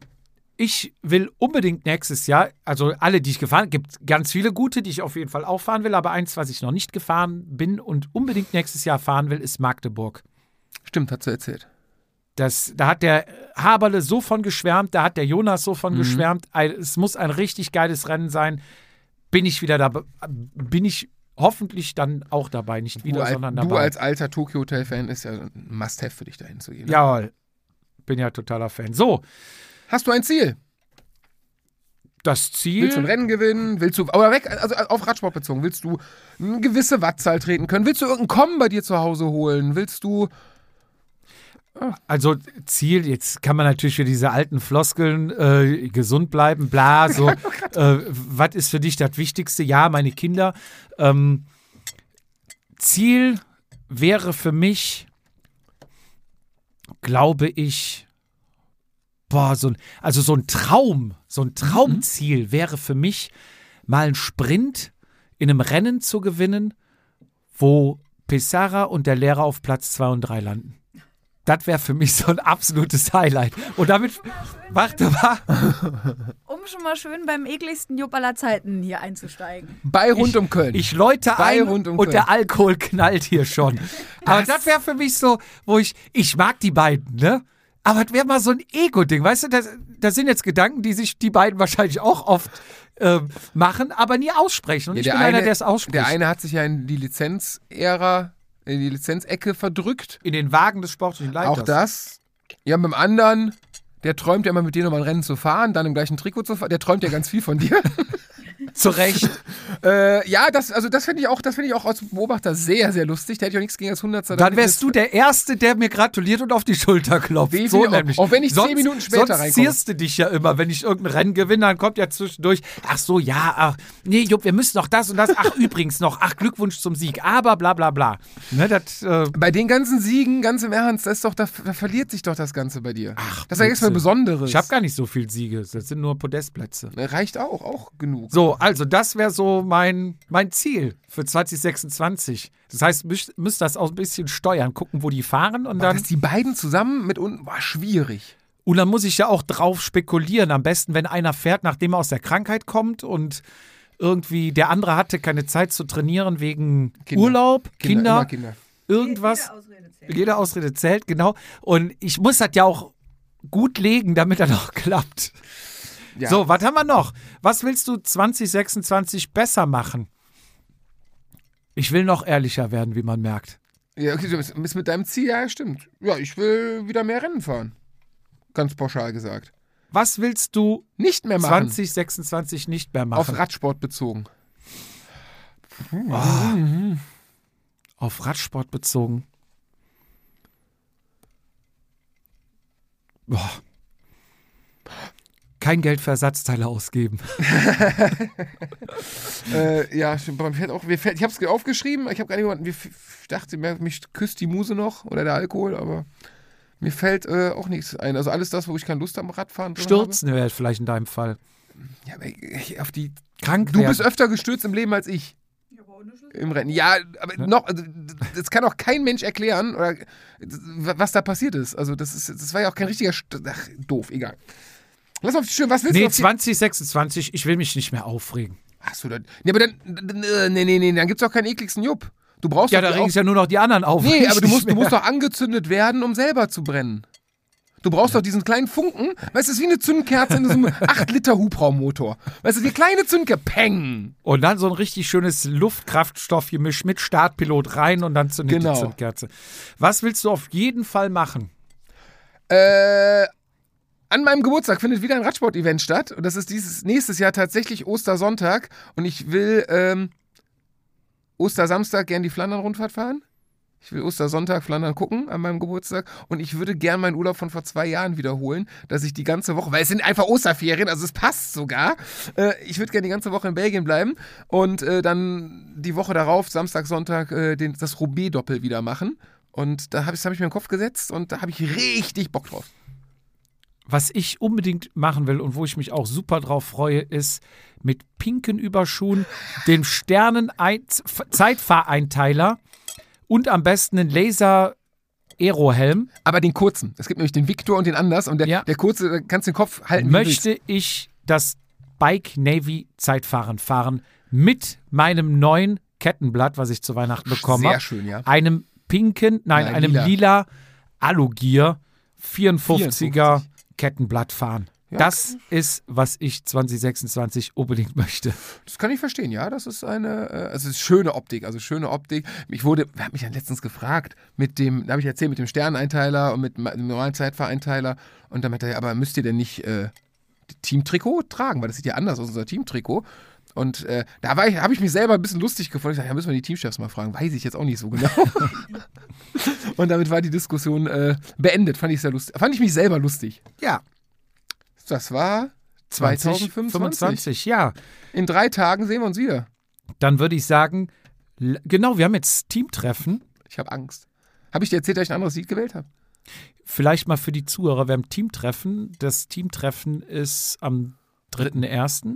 Ich will unbedingt nächstes Jahr, also alle, die ich gefahren, gibt ganz viele gute, die ich auf jeden Fall auch fahren will, aber eins, was ich noch nicht gefahren bin und unbedingt nächstes Jahr fahren will, ist Magdeburg. Stimmt, hast du erzählt. Da hat der Haberle so von geschwärmt, da hat der Jonas so Mhm. von geschwärmt. Es muss ein richtig geiles Rennen sein. Bin ich wieder dabei, bin ich hoffentlich dann auch dabei, nicht wieder, sondern Du dabei. als alter Tokyo Hotel-Fan ist ja ein Must-Have für dich, dahin zu gehen. Ne? Jawohl, bin ja totaler Fan. So, Hast du ein Ziel? das Ziel. Willst du ein Rennen gewinnen? Also auf Radsport bezogen, willst du eine gewisse Wattzahl treten können? Willst du irgendein Kommen bei dir zu Hause holen? Willst du... Also Ziel, jetzt kann man natürlich für diese alten Floskeln gesund bleiben, bla, so, was ist für dich das Wichtigste? Ja, meine Kinder. Ziel wäre für mich, glaube ich, so ein Traumziel wäre für mich, mal einen Sprint in einem Rennen zu gewinnen, wo Pissarra und der Lehrer auf Platz 2 und 3 landen. Das wäre für mich so ein absolutes Highlight. Und damit, warte mal. Um schon mal schön beim ekligsten Jupp aller Zeiten hier einzusteigen. Bei rund um Köln. Ich läute ein und der Alkohol knallt hier schon. Aber das wäre für mich so, wo ich mag die beiden, ne? Aber das wäre mal so ein Ego-Ding, weißt du? Das sind jetzt Gedanken, die sich die beiden wahrscheinlich auch oft machen, aber nie aussprechen. Und ich bin einer, der es ausspricht. Der eine hat sich ja in die Lizenzecke verdrückt. In den Wagen des sportlichen Leiters. Auch das. Ja, mit dem anderen, der träumt ja immer mit dir nochmal ein Rennen zu fahren, dann im gleichen Trikot zu fahren. Der träumt ja ganz viel von dir. Zu Recht. Ja, das finde ich auch als Beobachter sehr, sehr lustig. Der hätte ja nichts gegen das 100er. Dann wärst du der Erste, der mir gratuliert und auf die Schulter klopft. So nämlich. Auch wenn ich 10 Minuten später reinkomme. Sonst zierst du dich ja immer, wenn ich irgendein Rennen gewinne, dann kommt ja zwischendurch, ach so, ja, ach, nee, Jupp, wir müssen noch das und das, ach, übrigens noch, ach, Glückwunsch zum Sieg, aber bla bla bla. Ne, bei den ganzen Siegen, ganz im Ernst, da verliert sich doch das Ganze bei dir. Ach, das ist ja jetzt mal Besonderes. Ich habe gar nicht so viele Siege, das sind nur Podestplätze. Reicht auch genug. So, also das wäre so mein Ziel für 2026. Das heißt, müsst das auch ein bisschen steuern, gucken, wo die fahren und dann. Dass die beiden zusammen mit unten war schwierig. Und dann muss ich ja auch drauf spekulieren. Am besten, wenn einer fährt, nachdem er aus der Krankheit kommt und irgendwie der andere hatte keine Zeit zu trainieren wegen Urlaub, Kinder. Irgendwas. Jede Ausrede zählt, genau. Und ich muss das ja auch gut legen, damit das auch klappt. Ja. So, was haben wir noch? Was willst du 2026 besser machen? Ich will noch ehrlicher werden, wie man merkt. Ja, okay, du bist mit deinem Ziel, ja, stimmt. Ja, ich will wieder mehr Rennen fahren. Ganz pauschal gesagt. Was willst du nicht mehr machen? 2026 nicht mehr machen? Auf Radsport bezogen. Auf Radsport bezogen. Boah. Kein Geld für Ersatzteile ausgeben. Ja, beim Pferd auch. Ich habe es aufgeschrieben. Ich habe gar nicht ich dachte, mich küsst die Muse noch oder der Alkohol, aber mir fällt auch nichts ein. Also alles das, wo ich keine Lust am Radfahren drin Stürzen wäre vielleicht in deinem Fall. Ja, aber auf die. Krank Du bist öfter gestürzt im Leben als ich. Im Rennen. Ja, aber noch, also, das kann auch kein Mensch erklären, oder, was da passiert ist. Also das war ja auch kein richtiger. Ach, doof, egal. Lass auf die Stirn, was willst du? Nee, 2026, ich will mich nicht mehr aufregen. Achso, dann. Nee, aber dann gibt's auch keinen ekligsten Jupp. Du brauchst ja, da regen sich ja nur noch die anderen auf. Nee, aber du musst doch angezündet werden, um selber zu brennen. Du brauchst doch diesen kleinen Funken, weißt du, das ist wie eine Zündkerze in so einem 8-Liter-Hubraummotor. Weißt du, die kleine Zündkerze, peng! Und dann so ein richtig schönes Luftkraftstoffgemisch mit Startpilot rein und dann zündet die Zündkerze. Was willst du auf jeden Fall machen? An meinem Geburtstag findet wieder ein Radsport-Event statt. Und das ist nächstes Jahr tatsächlich Ostersonntag. Und ich will Ostersamstag gern die Flandern-Rundfahrt fahren. Ich will Ostersonntag Flandern gucken an meinem Geburtstag. Und ich würde gern meinen Urlaub von vor 2 Jahren wiederholen, dass ich die ganze Woche, weil es sind einfach Osterferien, also es passt sogar. Ich würde gern die ganze Woche in Belgien bleiben und dann die Woche darauf, Samstag, Sonntag, das Roubaix-Doppel wieder machen. Und da hab ich mir in den Kopf gesetzt und da habe ich richtig Bock drauf. Was ich unbedingt machen will und wo ich mich auch super drauf freue, ist mit pinken Überschuhen, dem Zeitfahreinteiler und am besten einen Laser-Aero-Helm. Aber den kurzen. Es gibt nämlich den Victor und den Anders. Und der kurze, da kannst du den Kopf halten. Möchte ich das Bike Navy Zeitfahren fahren mit meinem neuen Kettenblatt, was ich zu Weihnachten bekomme. Sehr schön, ja. Einem lila Alugear 54er Kettenblatt fahren. Ja. Das ist, was ich 2026 unbedingt möchte. Das kann ich verstehen, ja. Das ist es ist schöne Optik, wer hat mich dann letztens gefragt, da habe ich erzählt, mit dem Sterneneinteiler und mit dem normalen Zeitfahreinteiler. Und dann meinte er, aber müsst ihr denn nicht Teamtrikot tragen? Weil das sieht ja anders aus, unser Teamtrikot. Und da habe ich mich selber ein bisschen lustig gefunden. Ich dachte, ja, müssen wir die Teamchefs mal fragen. Weiß ich jetzt auch nicht so genau. Und damit war die Diskussion beendet. Fand ich mich selber lustig. Ja. Das war 2025. Ja. In 3 Tagen sehen wir uns wieder. Dann würde ich sagen, genau, wir haben jetzt Teamtreffen. Ich habe Angst. Habe ich dir erzählt, dass ich ein anderes Lied gewählt habe? Vielleicht mal für die Zuhörer, wir haben Teamtreffen. Das Teamtreffen ist am 3.1.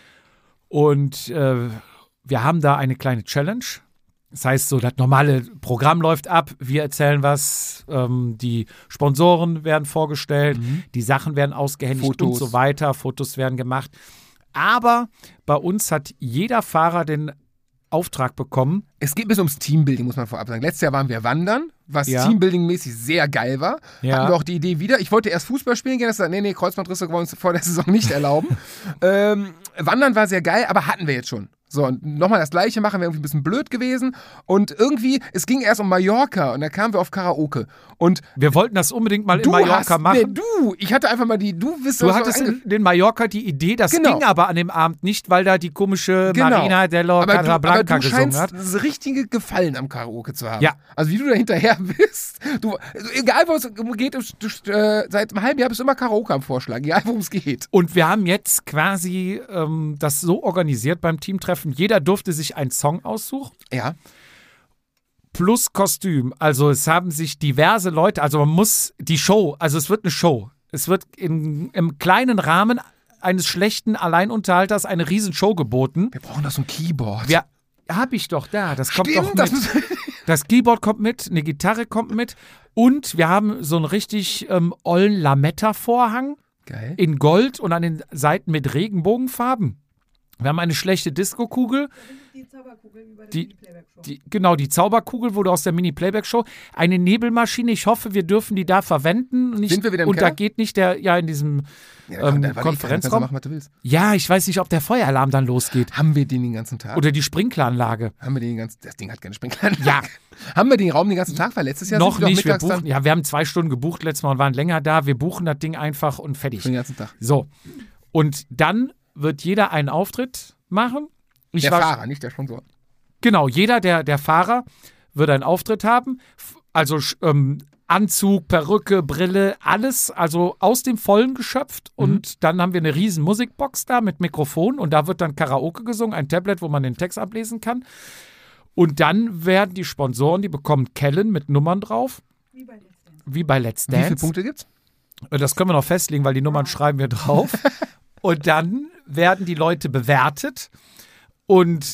Und wir haben da eine kleine Challenge. Das heißt so, das normale Programm läuft ab, wir erzählen was, die Sponsoren werden vorgestellt, die Sachen werden ausgehändigt Fotos. und so weiter, Fotos werden gemacht. Aber bei uns hat jeder Fahrer den Auftrag bekommen. Es geht ein bisschen ums Teambuilding, muss man vorab sagen. Letztes Jahr waren wir wandern, was Ja. Teambuilding-mäßig sehr geil war. Ja. Hatten wir auch die Idee wieder. Ich wollte erst Fußball spielen gehen, das nee, Kreuzbandrisse wollen wir uns vor der Saison nicht erlauben. Wandern war sehr geil, aber hatten wir jetzt schon. So, und nochmal das Gleiche machen, wäre irgendwie ein bisschen blöd gewesen. Und irgendwie, es ging erst um Mallorca und da kamen wir auf Karaoke. Und Wir wollten das unbedingt mal in Mallorca machen. ich hatte einfach mal du bist Du hattest in Mallorca die Idee, das Genau. ging aber an dem Abend nicht, weil da die komische Marina Dello aber Casablanca du gesungen scheinst hat. das richtige Gefallen am Karaoke zu haben. Ja. Also wie du da hinterher bist. Egal, wo es geht, seit einem halben Jahr bist du immer Karaoke am Vorschlag. Egal, worum es geht. Und wir haben jetzt quasi das so organisiert beim Teamtreffen. Jeder durfte sich einen Song aussuchen. Ja. Plus Kostüm. Also es haben sich diverse Leute, also man muss die Show, also es wird eine Show. Es wird im kleinen Rahmen eines schlechten Alleinunterhalters eine Riesenshow geboten. Wir brauchen doch so ein Keyboard. Ja, hab ich doch da. Das kommt Stimmt, doch das mit. Das Keyboard kommt mit, eine Gitarre kommt mit und wir haben so einen richtig ollen Lametta-Vorhang Geil. in Gold und an den Seiten mit Regenbogenfarben. Wir haben eine schlechte Disco-Kugel. Die Zauberkugel über Die- Mini-Playback-Show. Genau, die Zauberkugel wurde aus der Mini-Playback-Show. Eine Nebelmaschine, ich hoffe, wir dürfen die da verwenden. Nicht, Sind wir wieder im und da Keller? geht nicht in diesem Konferenzraum. Machen, was du willst. Ja, ich weiß nicht, ob der Feueralarm dann losgeht. Haben wir den ganzen Tag? Oder die Sprinkleranlage. Haben wir den ganzen Das Ding hat keine Sprinkleranlage. Ja. Haben wir den Raum den ganzen Tag? Weil letztes Jahr Noch sind wir doch nicht, wir mittags buchen. Ja, wir haben 2 Stunden gebucht letztes Mal und waren länger da. Wir buchen das Ding einfach und fertig. für den ganzen Tag. So. Und dann wird jeder einen Auftritt machen. Der Fahrer, nicht der Sponsor. Genau, jeder der Fahrer wird einen Auftritt haben. Also Anzug, Perücke, Brille, alles, also aus dem Vollen geschöpft. Und dann haben wir eine riesen Musikbox da mit Mikrofon und da wird dann Karaoke gesungen, ein Tablet, wo man den Text ablesen kann. Und dann werden die Sponsoren, die bekommen Kellen mit Nummern drauf, Wie bei Let's Dance. wie bei Let's Wie viele Dance. Punkte gibt's? Das können wir noch festlegen, weil die Nummern schreiben wir drauf. Und dann werden die Leute bewertet. Und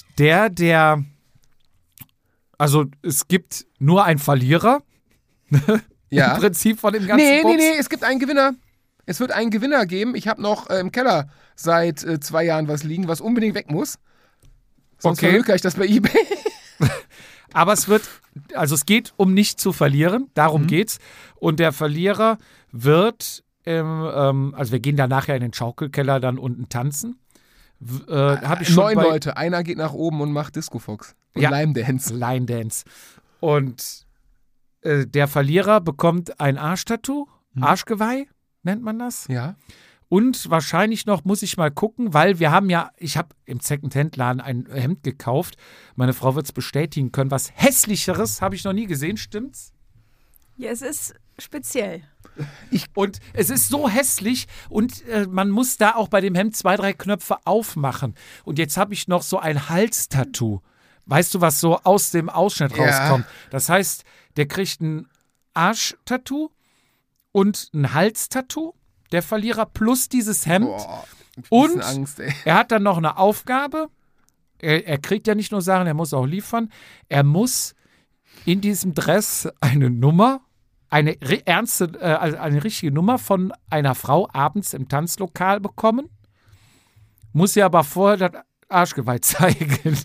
also es gibt nur einen Verlierer. Ja. Im Prinzip von dem ganzen Nee, Box. es gibt einen Gewinner. Es wird einen Gewinner geben. Ich habe noch im Keller seit 2 Jahren was liegen, was unbedingt weg muss. Sonst Okay. verhökere ich das bei eBay. Aber es geht um nicht zu verlieren. Darum geht's. Und der Verlierer wird, also wir gehen da nachher in den Schaukelkeller dann unten tanzen. Hab ich schon 9 bei Leute. Einer geht nach oben und macht Disco Fox. Und Ja. Lime Dance. Line Dance. Und der Verlierer bekommt ein Arschtattoo, Arschgeweih nennt man das. Ja. Und wahrscheinlich noch, muss ich mal gucken, weil ich habe im Second-Hand-Laden ein Hemd gekauft. Meine Frau wird es bestätigen können. Was Hässlicheres habe ich noch nie gesehen, stimmt's? Ja, es ist speziell. Und es ist so hässlich und man muss da auch bei dem Hemd 2, 3 Knöpfe aufmachen. Und jetzt habe ich noch so ein Halstattoo. Weißt du, was so aus dem Ausschnitt Ja. rauskommt? Das heißt, der kriegt ein Arschtattoo und ein Halstattoo, der Verlierer, plus dieses Hemd. Boah. Und Angst, ey. er hat dann noch eine Aufgabe. Er kriegt ja nicht nur Sachen, er muss auch liefern. Er muss in diesem Dress eine Nummer, eine richtige Nummer von einer Frau abends im Tanzlokal bekommen. Muss ja aber vorher das Arschgeweih zeigen.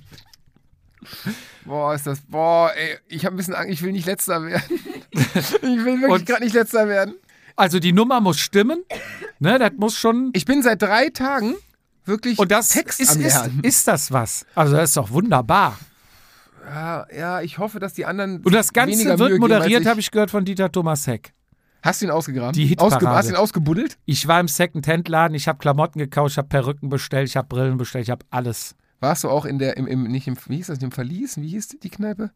Ey, ich habe ein bisschen Angst, ich will nicht Letzter werden. Ich will wirklich Und- gerade nicht Letzter werden. Also die Nummer muss stimmen. Ne, das muss schon. Ich bin seit 3 Tagen wirklich Und das Text ist am Lernen. das was? Also das ist doch wunderbar. Ja, ich hoffe, dass die anderen Und das weniger Ganze Mühe wird geben, moderiert, als habe ich gehört, von Dieter Thomas Heck. Hast du ihn ausgegraben? Die Hitparade. Hast du ihn ausgebuddelt? Ich war im Second-Hand-Laden, ich habe Klamotten gekauft, ich habe Perücken bestellt, ich habe Brillen bestellt, ich habe alles. Warst du auch wie hieß das, in dem Verlies? Wie hieß die Kneipe?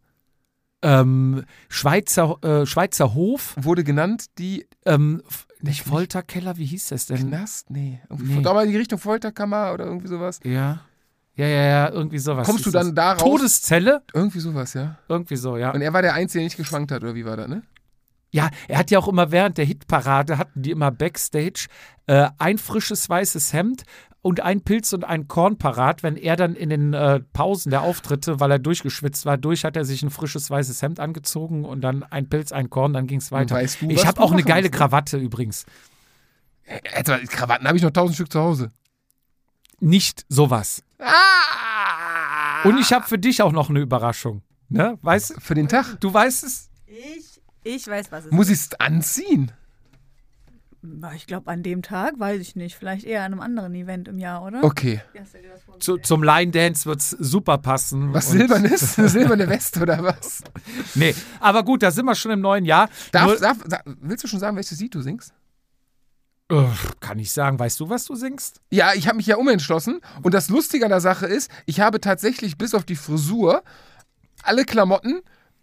Schweizer Hof. Wurde genannt, die Nicht Folterkeller, wie hieß das denn? Knast? Nee. Nee. Da mal in die Richtung Folterkammer oder irgendwie sowas. Ja, irgendwie sowas. Kommst du hieß dann das. da raus? Todeszelle? Irgendwie sowas, ja. Irgendwie so, ja. Und er war der Einzige, der nicht geschwankt hat, oder wie war das, ne? Ja, er hat ja auch immer während der Hitparade, hatten die immer Backstage ein frisches weißes Hemd und ein Pilz und ein Korn parat. Wenn er dann in den Pausen der Auftritte, weil er durchgeschwitzt war, hat er sich ein frisches weißes Hemd angezogen und dann ein Pilz, ein Korn, dann ging es weiter. Weißt du, ich was habe du auch eine machen geile musst, ne? Krawatte übrigens. Krawatten habe ich noch 1000 Stück zu Hause. Nicht sowas. Und ich habe für dich auch noch eine Überraschung. Ne? Weißt du? Für den Tag. Du weißt es? Ich weiß, was es Muss ich es anziehen? ist. Ich glaube, an dem Tag weiß ich nicht. Vielleicht eher an einem anderen Event im Jahr, oder? Okay. Wie hast du dir das vorgestellt? Zum Line Dance wird es super passen. Was Und- Silbernes? Eine silberne Weste oder was? Nee, aber gut, da sind wir schon im neuen Jahr. Willst du schon sagen, welches Lied du singst? Kann ich sagen, weißt du, was du singst? Ja, ich habe mich ja umentschlossen. Und das Lustige an der Sache ist, ich habe tatsächlich bis auf die Frisur alle Klamotten,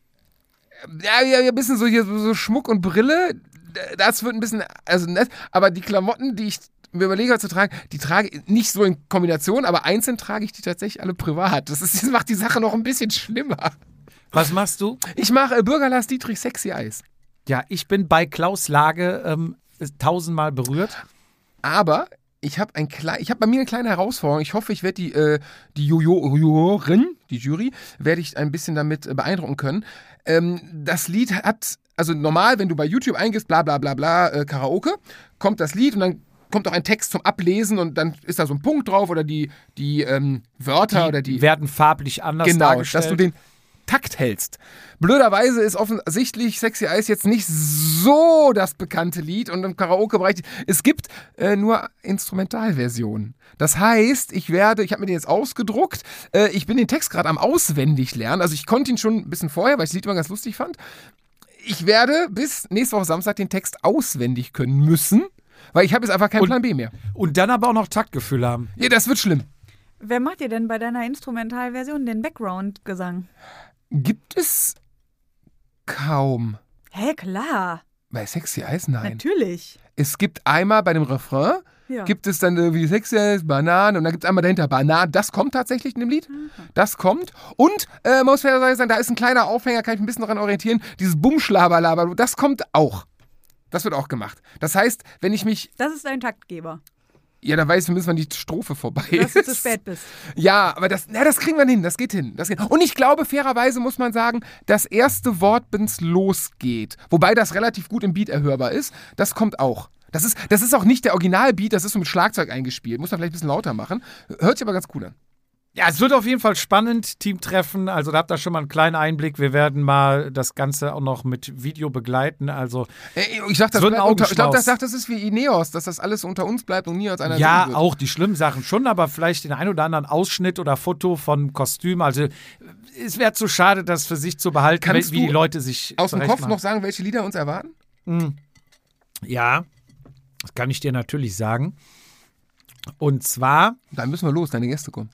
ein bisschen so hier so Schmuck und Brille, das wird ein bisschen, also nett, aber die Klamotten, die ich mir überlege zu tragen, die trage ich nicht so in Kombination, aber einzeln trage ich die tatsächlich alle privat. Das macht die Sache noch ein bisschen schlimmer. Was machst du? Ich mache Bürger Lars Dietrich Sexy Eis. Ja, ich bin bei Klaus Lage 1000-mal berührt. Aber ich habe bei mir eine kleine Herausforderung. Ich hoffe, ich werde die Jury, werde ich ein bisschen damit beeindrucken können. Das Lied hat, also normal, wenn du bei YouTube eingibst, bla bla bla bla, Karaoke, kommt das Lied und dann kommt auch ein Text zum Ablesen und dann ist da so ein Punkt drauf oder die Wörter oder die werden farblich anders genau, dargestellt. dass du den Takt hältst. Blöderweise ist offensichtlich Sexy Eyes jetzt nicht so das bekannte Lied und im Karaoke-Bereich, es gibt nur Instrumentalversionen. Das heißt, ich habe mir den jetzt ausgedruckt, ich bin den Text gerade am auswendig lernen, also ich konnte ihn schon ein bisschen vorher, weil ich das Lied immer ganz lustig fand. Ich werde bis nächste Woche Samstag den Text auswendig können müssen, weil ich habe jetzt einfach keinen Plan B mehr. Und dann aber auch noch Taktgefühl haben. Ja, das wird schlimm. Wer macht dir denn bei deiner Instrumentalversion den Background-Gesang? Gibt es kaum. Hä, klar. Bei Sexy Eyes, nein. Natürlich. Es gibt einmal bei dem Refrain, Ja. gibt es dann irgendwie Sexy Eyes, Bananen und dann gibt es einmal dahinter Bananen. Das kommt tatsächlich in dem Lied. Das kommt. Und, muss fairerweise sagen, da ist ein kleiner Aufhänger, kann ich ein bisschen daran orientieren. Dieses Bumschlaberlaber, das kommt auch. Das wird auch gemacht. Das heißt, wenn ich mich. Das ist dein Taktgeber. Ja, dann weiß ich zumindest, wann die Strophe vorbei Dass ist. du zu spät bist. Ja, aber das kriegen wir hin. Das geht hin. Und ich glaube, fairerweise muss man sagen, das erste Wort, wenn es losgeht, wobei das relativ gut im Beat erhörbar ist, das kommt auch. Das ist auch nicht der Originalbeat, das ist so mit Schlagzeug eingespielt. Muss man vielleicht ein bisschen lauter machen. Hört sich aber ganz cool an. Ja, es wird auf jeden Fall spannend, Teamtreffen. Also da habt ihr schon mal einen kleinen Einblick. Wir werden mal das Ganze auch noch mit Video begleiten. Also Ich sag, das wird ein ich glaube, Augenschmaus. das ist wie Ineos, dass das alles unter uns bleibt und nie als einer ja, sehen wird. auch die schlimmen Sachen schon, aber vielleicht den ein oder anderen Ausschnitt oder Foto von Kostüm. Also es wäre zu schade, das für sich zu behalten, Kannst wie du die Leute sich aus dem Kopf zurechtmachen. noch sagen, welche Lieder uns erwarten? Ja, das kann ich dir natürlich sagen. Und zwar, Dann müssen wir los, deine Gäste kommen.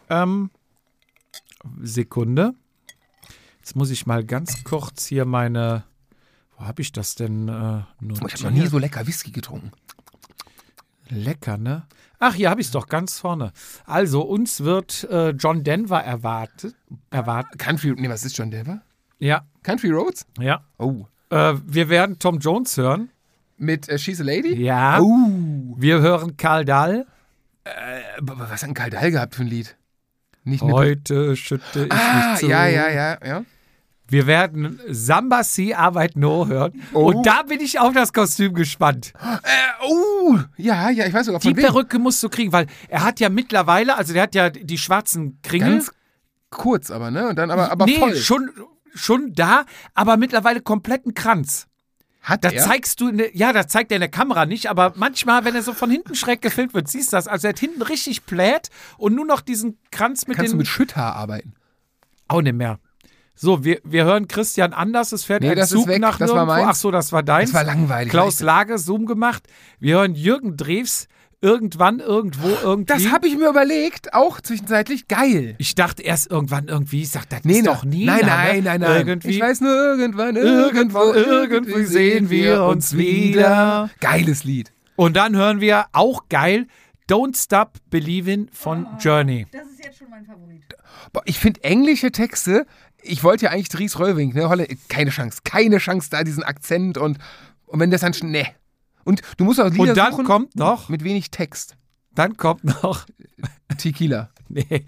Sekunde. Jetzt muss ich mal ganz kurz hier meine, wo habe ich das denn notiert? Ich habe noch nie so lecker Whisky getrunken. Lecker, ne? Ach, hier habe ich es doch ganz vorne. Also, uns wird John Denver erwartet. Was ist John Denver? Ja, Country Roads? ja. Oh. Wir werden Tom Jones hören. Mit She's a Lady? Ja. Oh. Wir hören Karl Dahl. Was hat ein Karl Dahl gehabt für ein Lied? Nicht eine Heute schütte ich mich zu. Ja. Wir werden Samba Si Arbeit No hören. Oh. Und da bin ich auf das Kostüm gespannt. Ja, ich weiß sogar Die von wem. Perücke musst du kriegen, weil er hat ja mittlerweile, also der hat ja die schwarzen Kringel. Ganz kurz aber, ne? Und dann aber nee, voll. schon da, aber mittlerweile kompletten Kranz. Hat Das er? zeigst du, das zeigt er in der Kamera nicht, aber manchmal, wenn er so von hinten schräg gefilmt wird, siehst du das. Also er hat hinten richtig Plät und nur noch diesen Kranz mit Kannst du den... mit Schütthaar arbeiten? Auch nicht mehr. So, wir hören Christian Anders, es fährt ein das Zug ist weg, nach das war nirgendwo. meins. Ach so, das war deins. Das war langweilig. Klaus Lage, Zoom gemacht. Wir hören Jürgen Drews, irgendwann, irgendwo, irgendwie. Das habe ich mir überlegt, auch zwischenzeitlich. Geil. Ich dachte erst irgendwann irgendwie, ich sag, das ist Nena. doch Nina. Nein. Irgendwie. Ich weiß nur, irgendwann, Irgendwo sehen wir uns wieder. Geiles Lied. Und dann hören wir auch geil Don't Stop Believin' von Journey. Das ist jetzt schon mein Favorit. Boah, ich finde englische Texte, ich wollte ja eigentlich Dries Röllwink, ne? keine Chance da, diesen Akzent und wenn das dann schon, ne. Und du musst auch Lieder Und dann suchen kommt noch, mit wenig Text. dann kommt noch, Tequila. nee,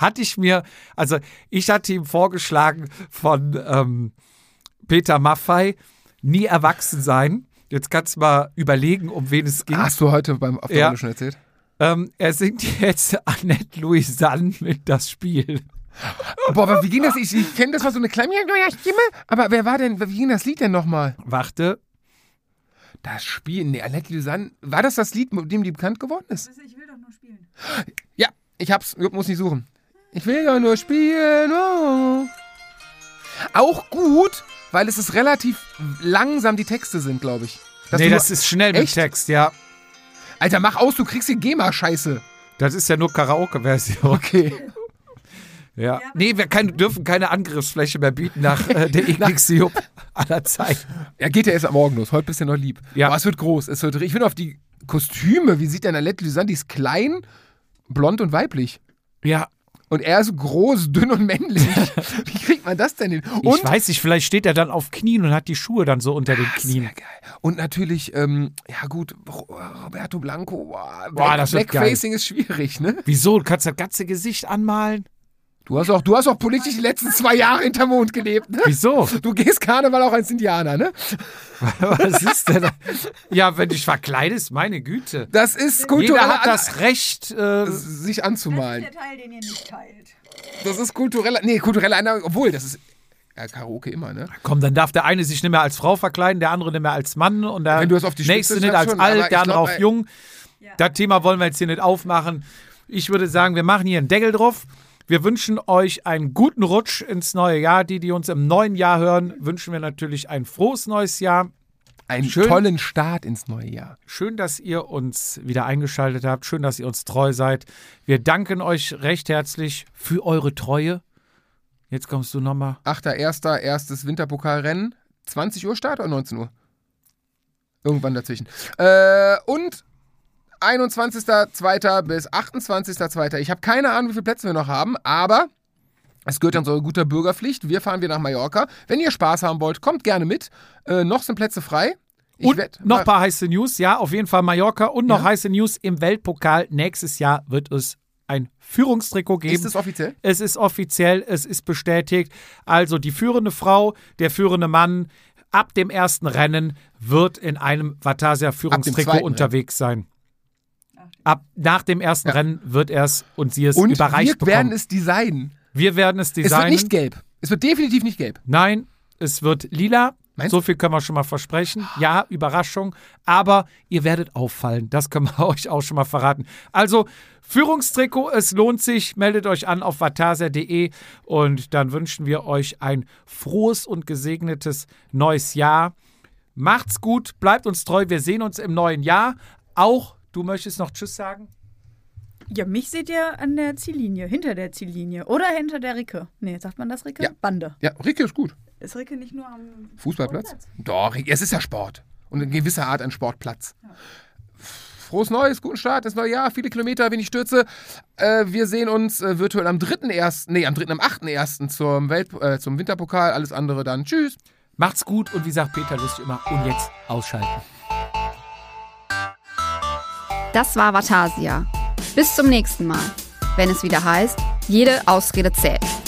ich hatte ihm vorgeschlagen von Peter Maffay, Nie erwachsen sein. Jetzt kannst du mal überlegen, um wen es ging. Hast du heute auf der Runde schon erzählt? Er singt jetzt Annette Louisanne mit Das Spiel. Boah, aber wie ging das? Ich kenne das war so eine kleine Stimme, aber wie ging das Lied denn nochmal? Warte. Das Spiel, nee, Annette Louisanne, war das Lied, mit dem die bekannt geworden ist? Ich will doch nur spielen. Ja, ich hab's, muss nicht suchen. Ich will doch nur spielen, oh. Auch gut, weil es ist relativ langsam, die Texte sind, glaube ich. Das ist schnell mit Echt? Text, ja. Alter, mach aus, du kriegst die GEMA-Scheiße. Das ist ja nur Karaoke-Version. Okay. Ja. Nee, wir dürfen keine Angriffsfläche mehr bieten nach der ekligste Jupp aller Zeiten. Ja, geht ja erst am Morgen los. Heute bist du ja noch lieb. Ja. Aber es wird groß. Ich bin auf die Kostüme. Wie sieht denn Annette Louisanne? Die ist klein, blond und weiblich. Ja. Und er ist groß, dünn und männlich. Wie kriegt man das denn hin? Ich weiß nicht, vielleicht steht er dann auf Knien und hat die Schuhe dann so unter den Knien. Sehr geil. Und natürlich, ja gut, Roberto Blanco. Boah, das wird Blackfacing ist schwierig, ne? Wieso? Du kannst das ganze Gesicht anmalen? Du hast auch politisch die letzten 2 Jahre hinterm Mond gelebt, ne? Wieso? Du gehst Karneval auch als Indianer, ne? Was ist denn? Ja, wenn dich verkleidest, meine Güte. Das ist Jeder kultureller hat das Recht. sich anzumalen. Das ist der Teil, den ihr nicht teilt. Das ist kultureller Einnahme, obwohl, das ist ja Karaoke immer, ne? Komm, dann darf der eine sich nicht mehr als Frau verkleiden, der andere nicht mehr als Mann und der Wenn du es auf die Spitze nächste nicht schreibst als schon, aber alt, ich der andere glaub, auf jung. Ja. Das Thema wollen wir jetzt hier nicht aufmachen. Ich würde sagen, wir machen hier einen Deckel drauf. Wir wünschen euch einen guten Rutsch ins neue Jahr. Die uns im neuen Jahr hören, wünschen wir natürlich ein frohes neues Jahr. Einen Schön. tollen Start ins neue Jahr. Schön, dass ihr uns wieder eingeschaltet habt. Schön, dass ihr uns treu seid. Wir danken euch recht herzlich für eure Treue. Jetzt kommst du nochmal. 8.1. erstes Winterpokalrennen. 20 Uhr Start oder 19 Uhr? Irgendwann dazwischen. Und 21.02. bis 28.02. Ich habe keine Ahnung, wie viele Plätze wir noch haben, aber es gehört dann so guter Bürgerpflicht. Wir fahren wieder nach Mallorca. Wenn ihr Spaß haben wollt, kommt gerne mit. Noch sind Plätze frei. Und noch ein paar heiße News. Ja, auf jeden Fall Mallorca. Und noch heiße News im Weltpokal. Nächstes Jahr wird es ein Führungstrikot geben. Ist es offiziell? Es ist offiziell, es ist bestätigt. Also die führende Frau, der führende Mann ab dem ersten Rennen wird in einem Vatasia Führungstrikot unterwegs sein. Nach dem ersten Rennen wird er es und sie es überreicht bekommen. Wir werden es designen. Wir werden es designen. Es wird nicht gelb. Es wird definitiv nicht gelb. Nein, es wird lila. Meinst So viel können wir schon mal versprechen. Ja, Überraschung. Aber ihr werdet auffallen. Das können wir euch auch schon mal verraten. Also, Führungstrikot, es lohnt sich. Meldet euch an auf vatasia.de und dann wünschen wir euch ein frohes und gesegnetes neues Jahr. Macht's gut, bleibt uns treu. Wir sehen uns im neuen Jahr. Auch, du möchtest noch Tschüss sagen? Ja, mich seht ihr an der Ziellinie, hinter der Ziellinie oder hinter der Ricke. Nee, sagt man das Ricke? Ja. Bande. Ja, Ricke ist gut. Ist Ricke nicht nur am Fußballplatz? Doch, es ist ja Sport. Und in gewisser Art ein Sportplatz. Ja. Frohes Neues, guten Start ins neue Jahr, viele Kilometer, wenig Stürze. Wir sehen uns virtuell am 8.1. zum Winterpokal. Alles andere dann. Tschüss. Macht's gut und wie sagt Peter Lustig immer, und jetzt ausschalten. Das war Vatasia. Bis zum nächsten Mal, wenn es wieder heißt, jede Ausrede zählt.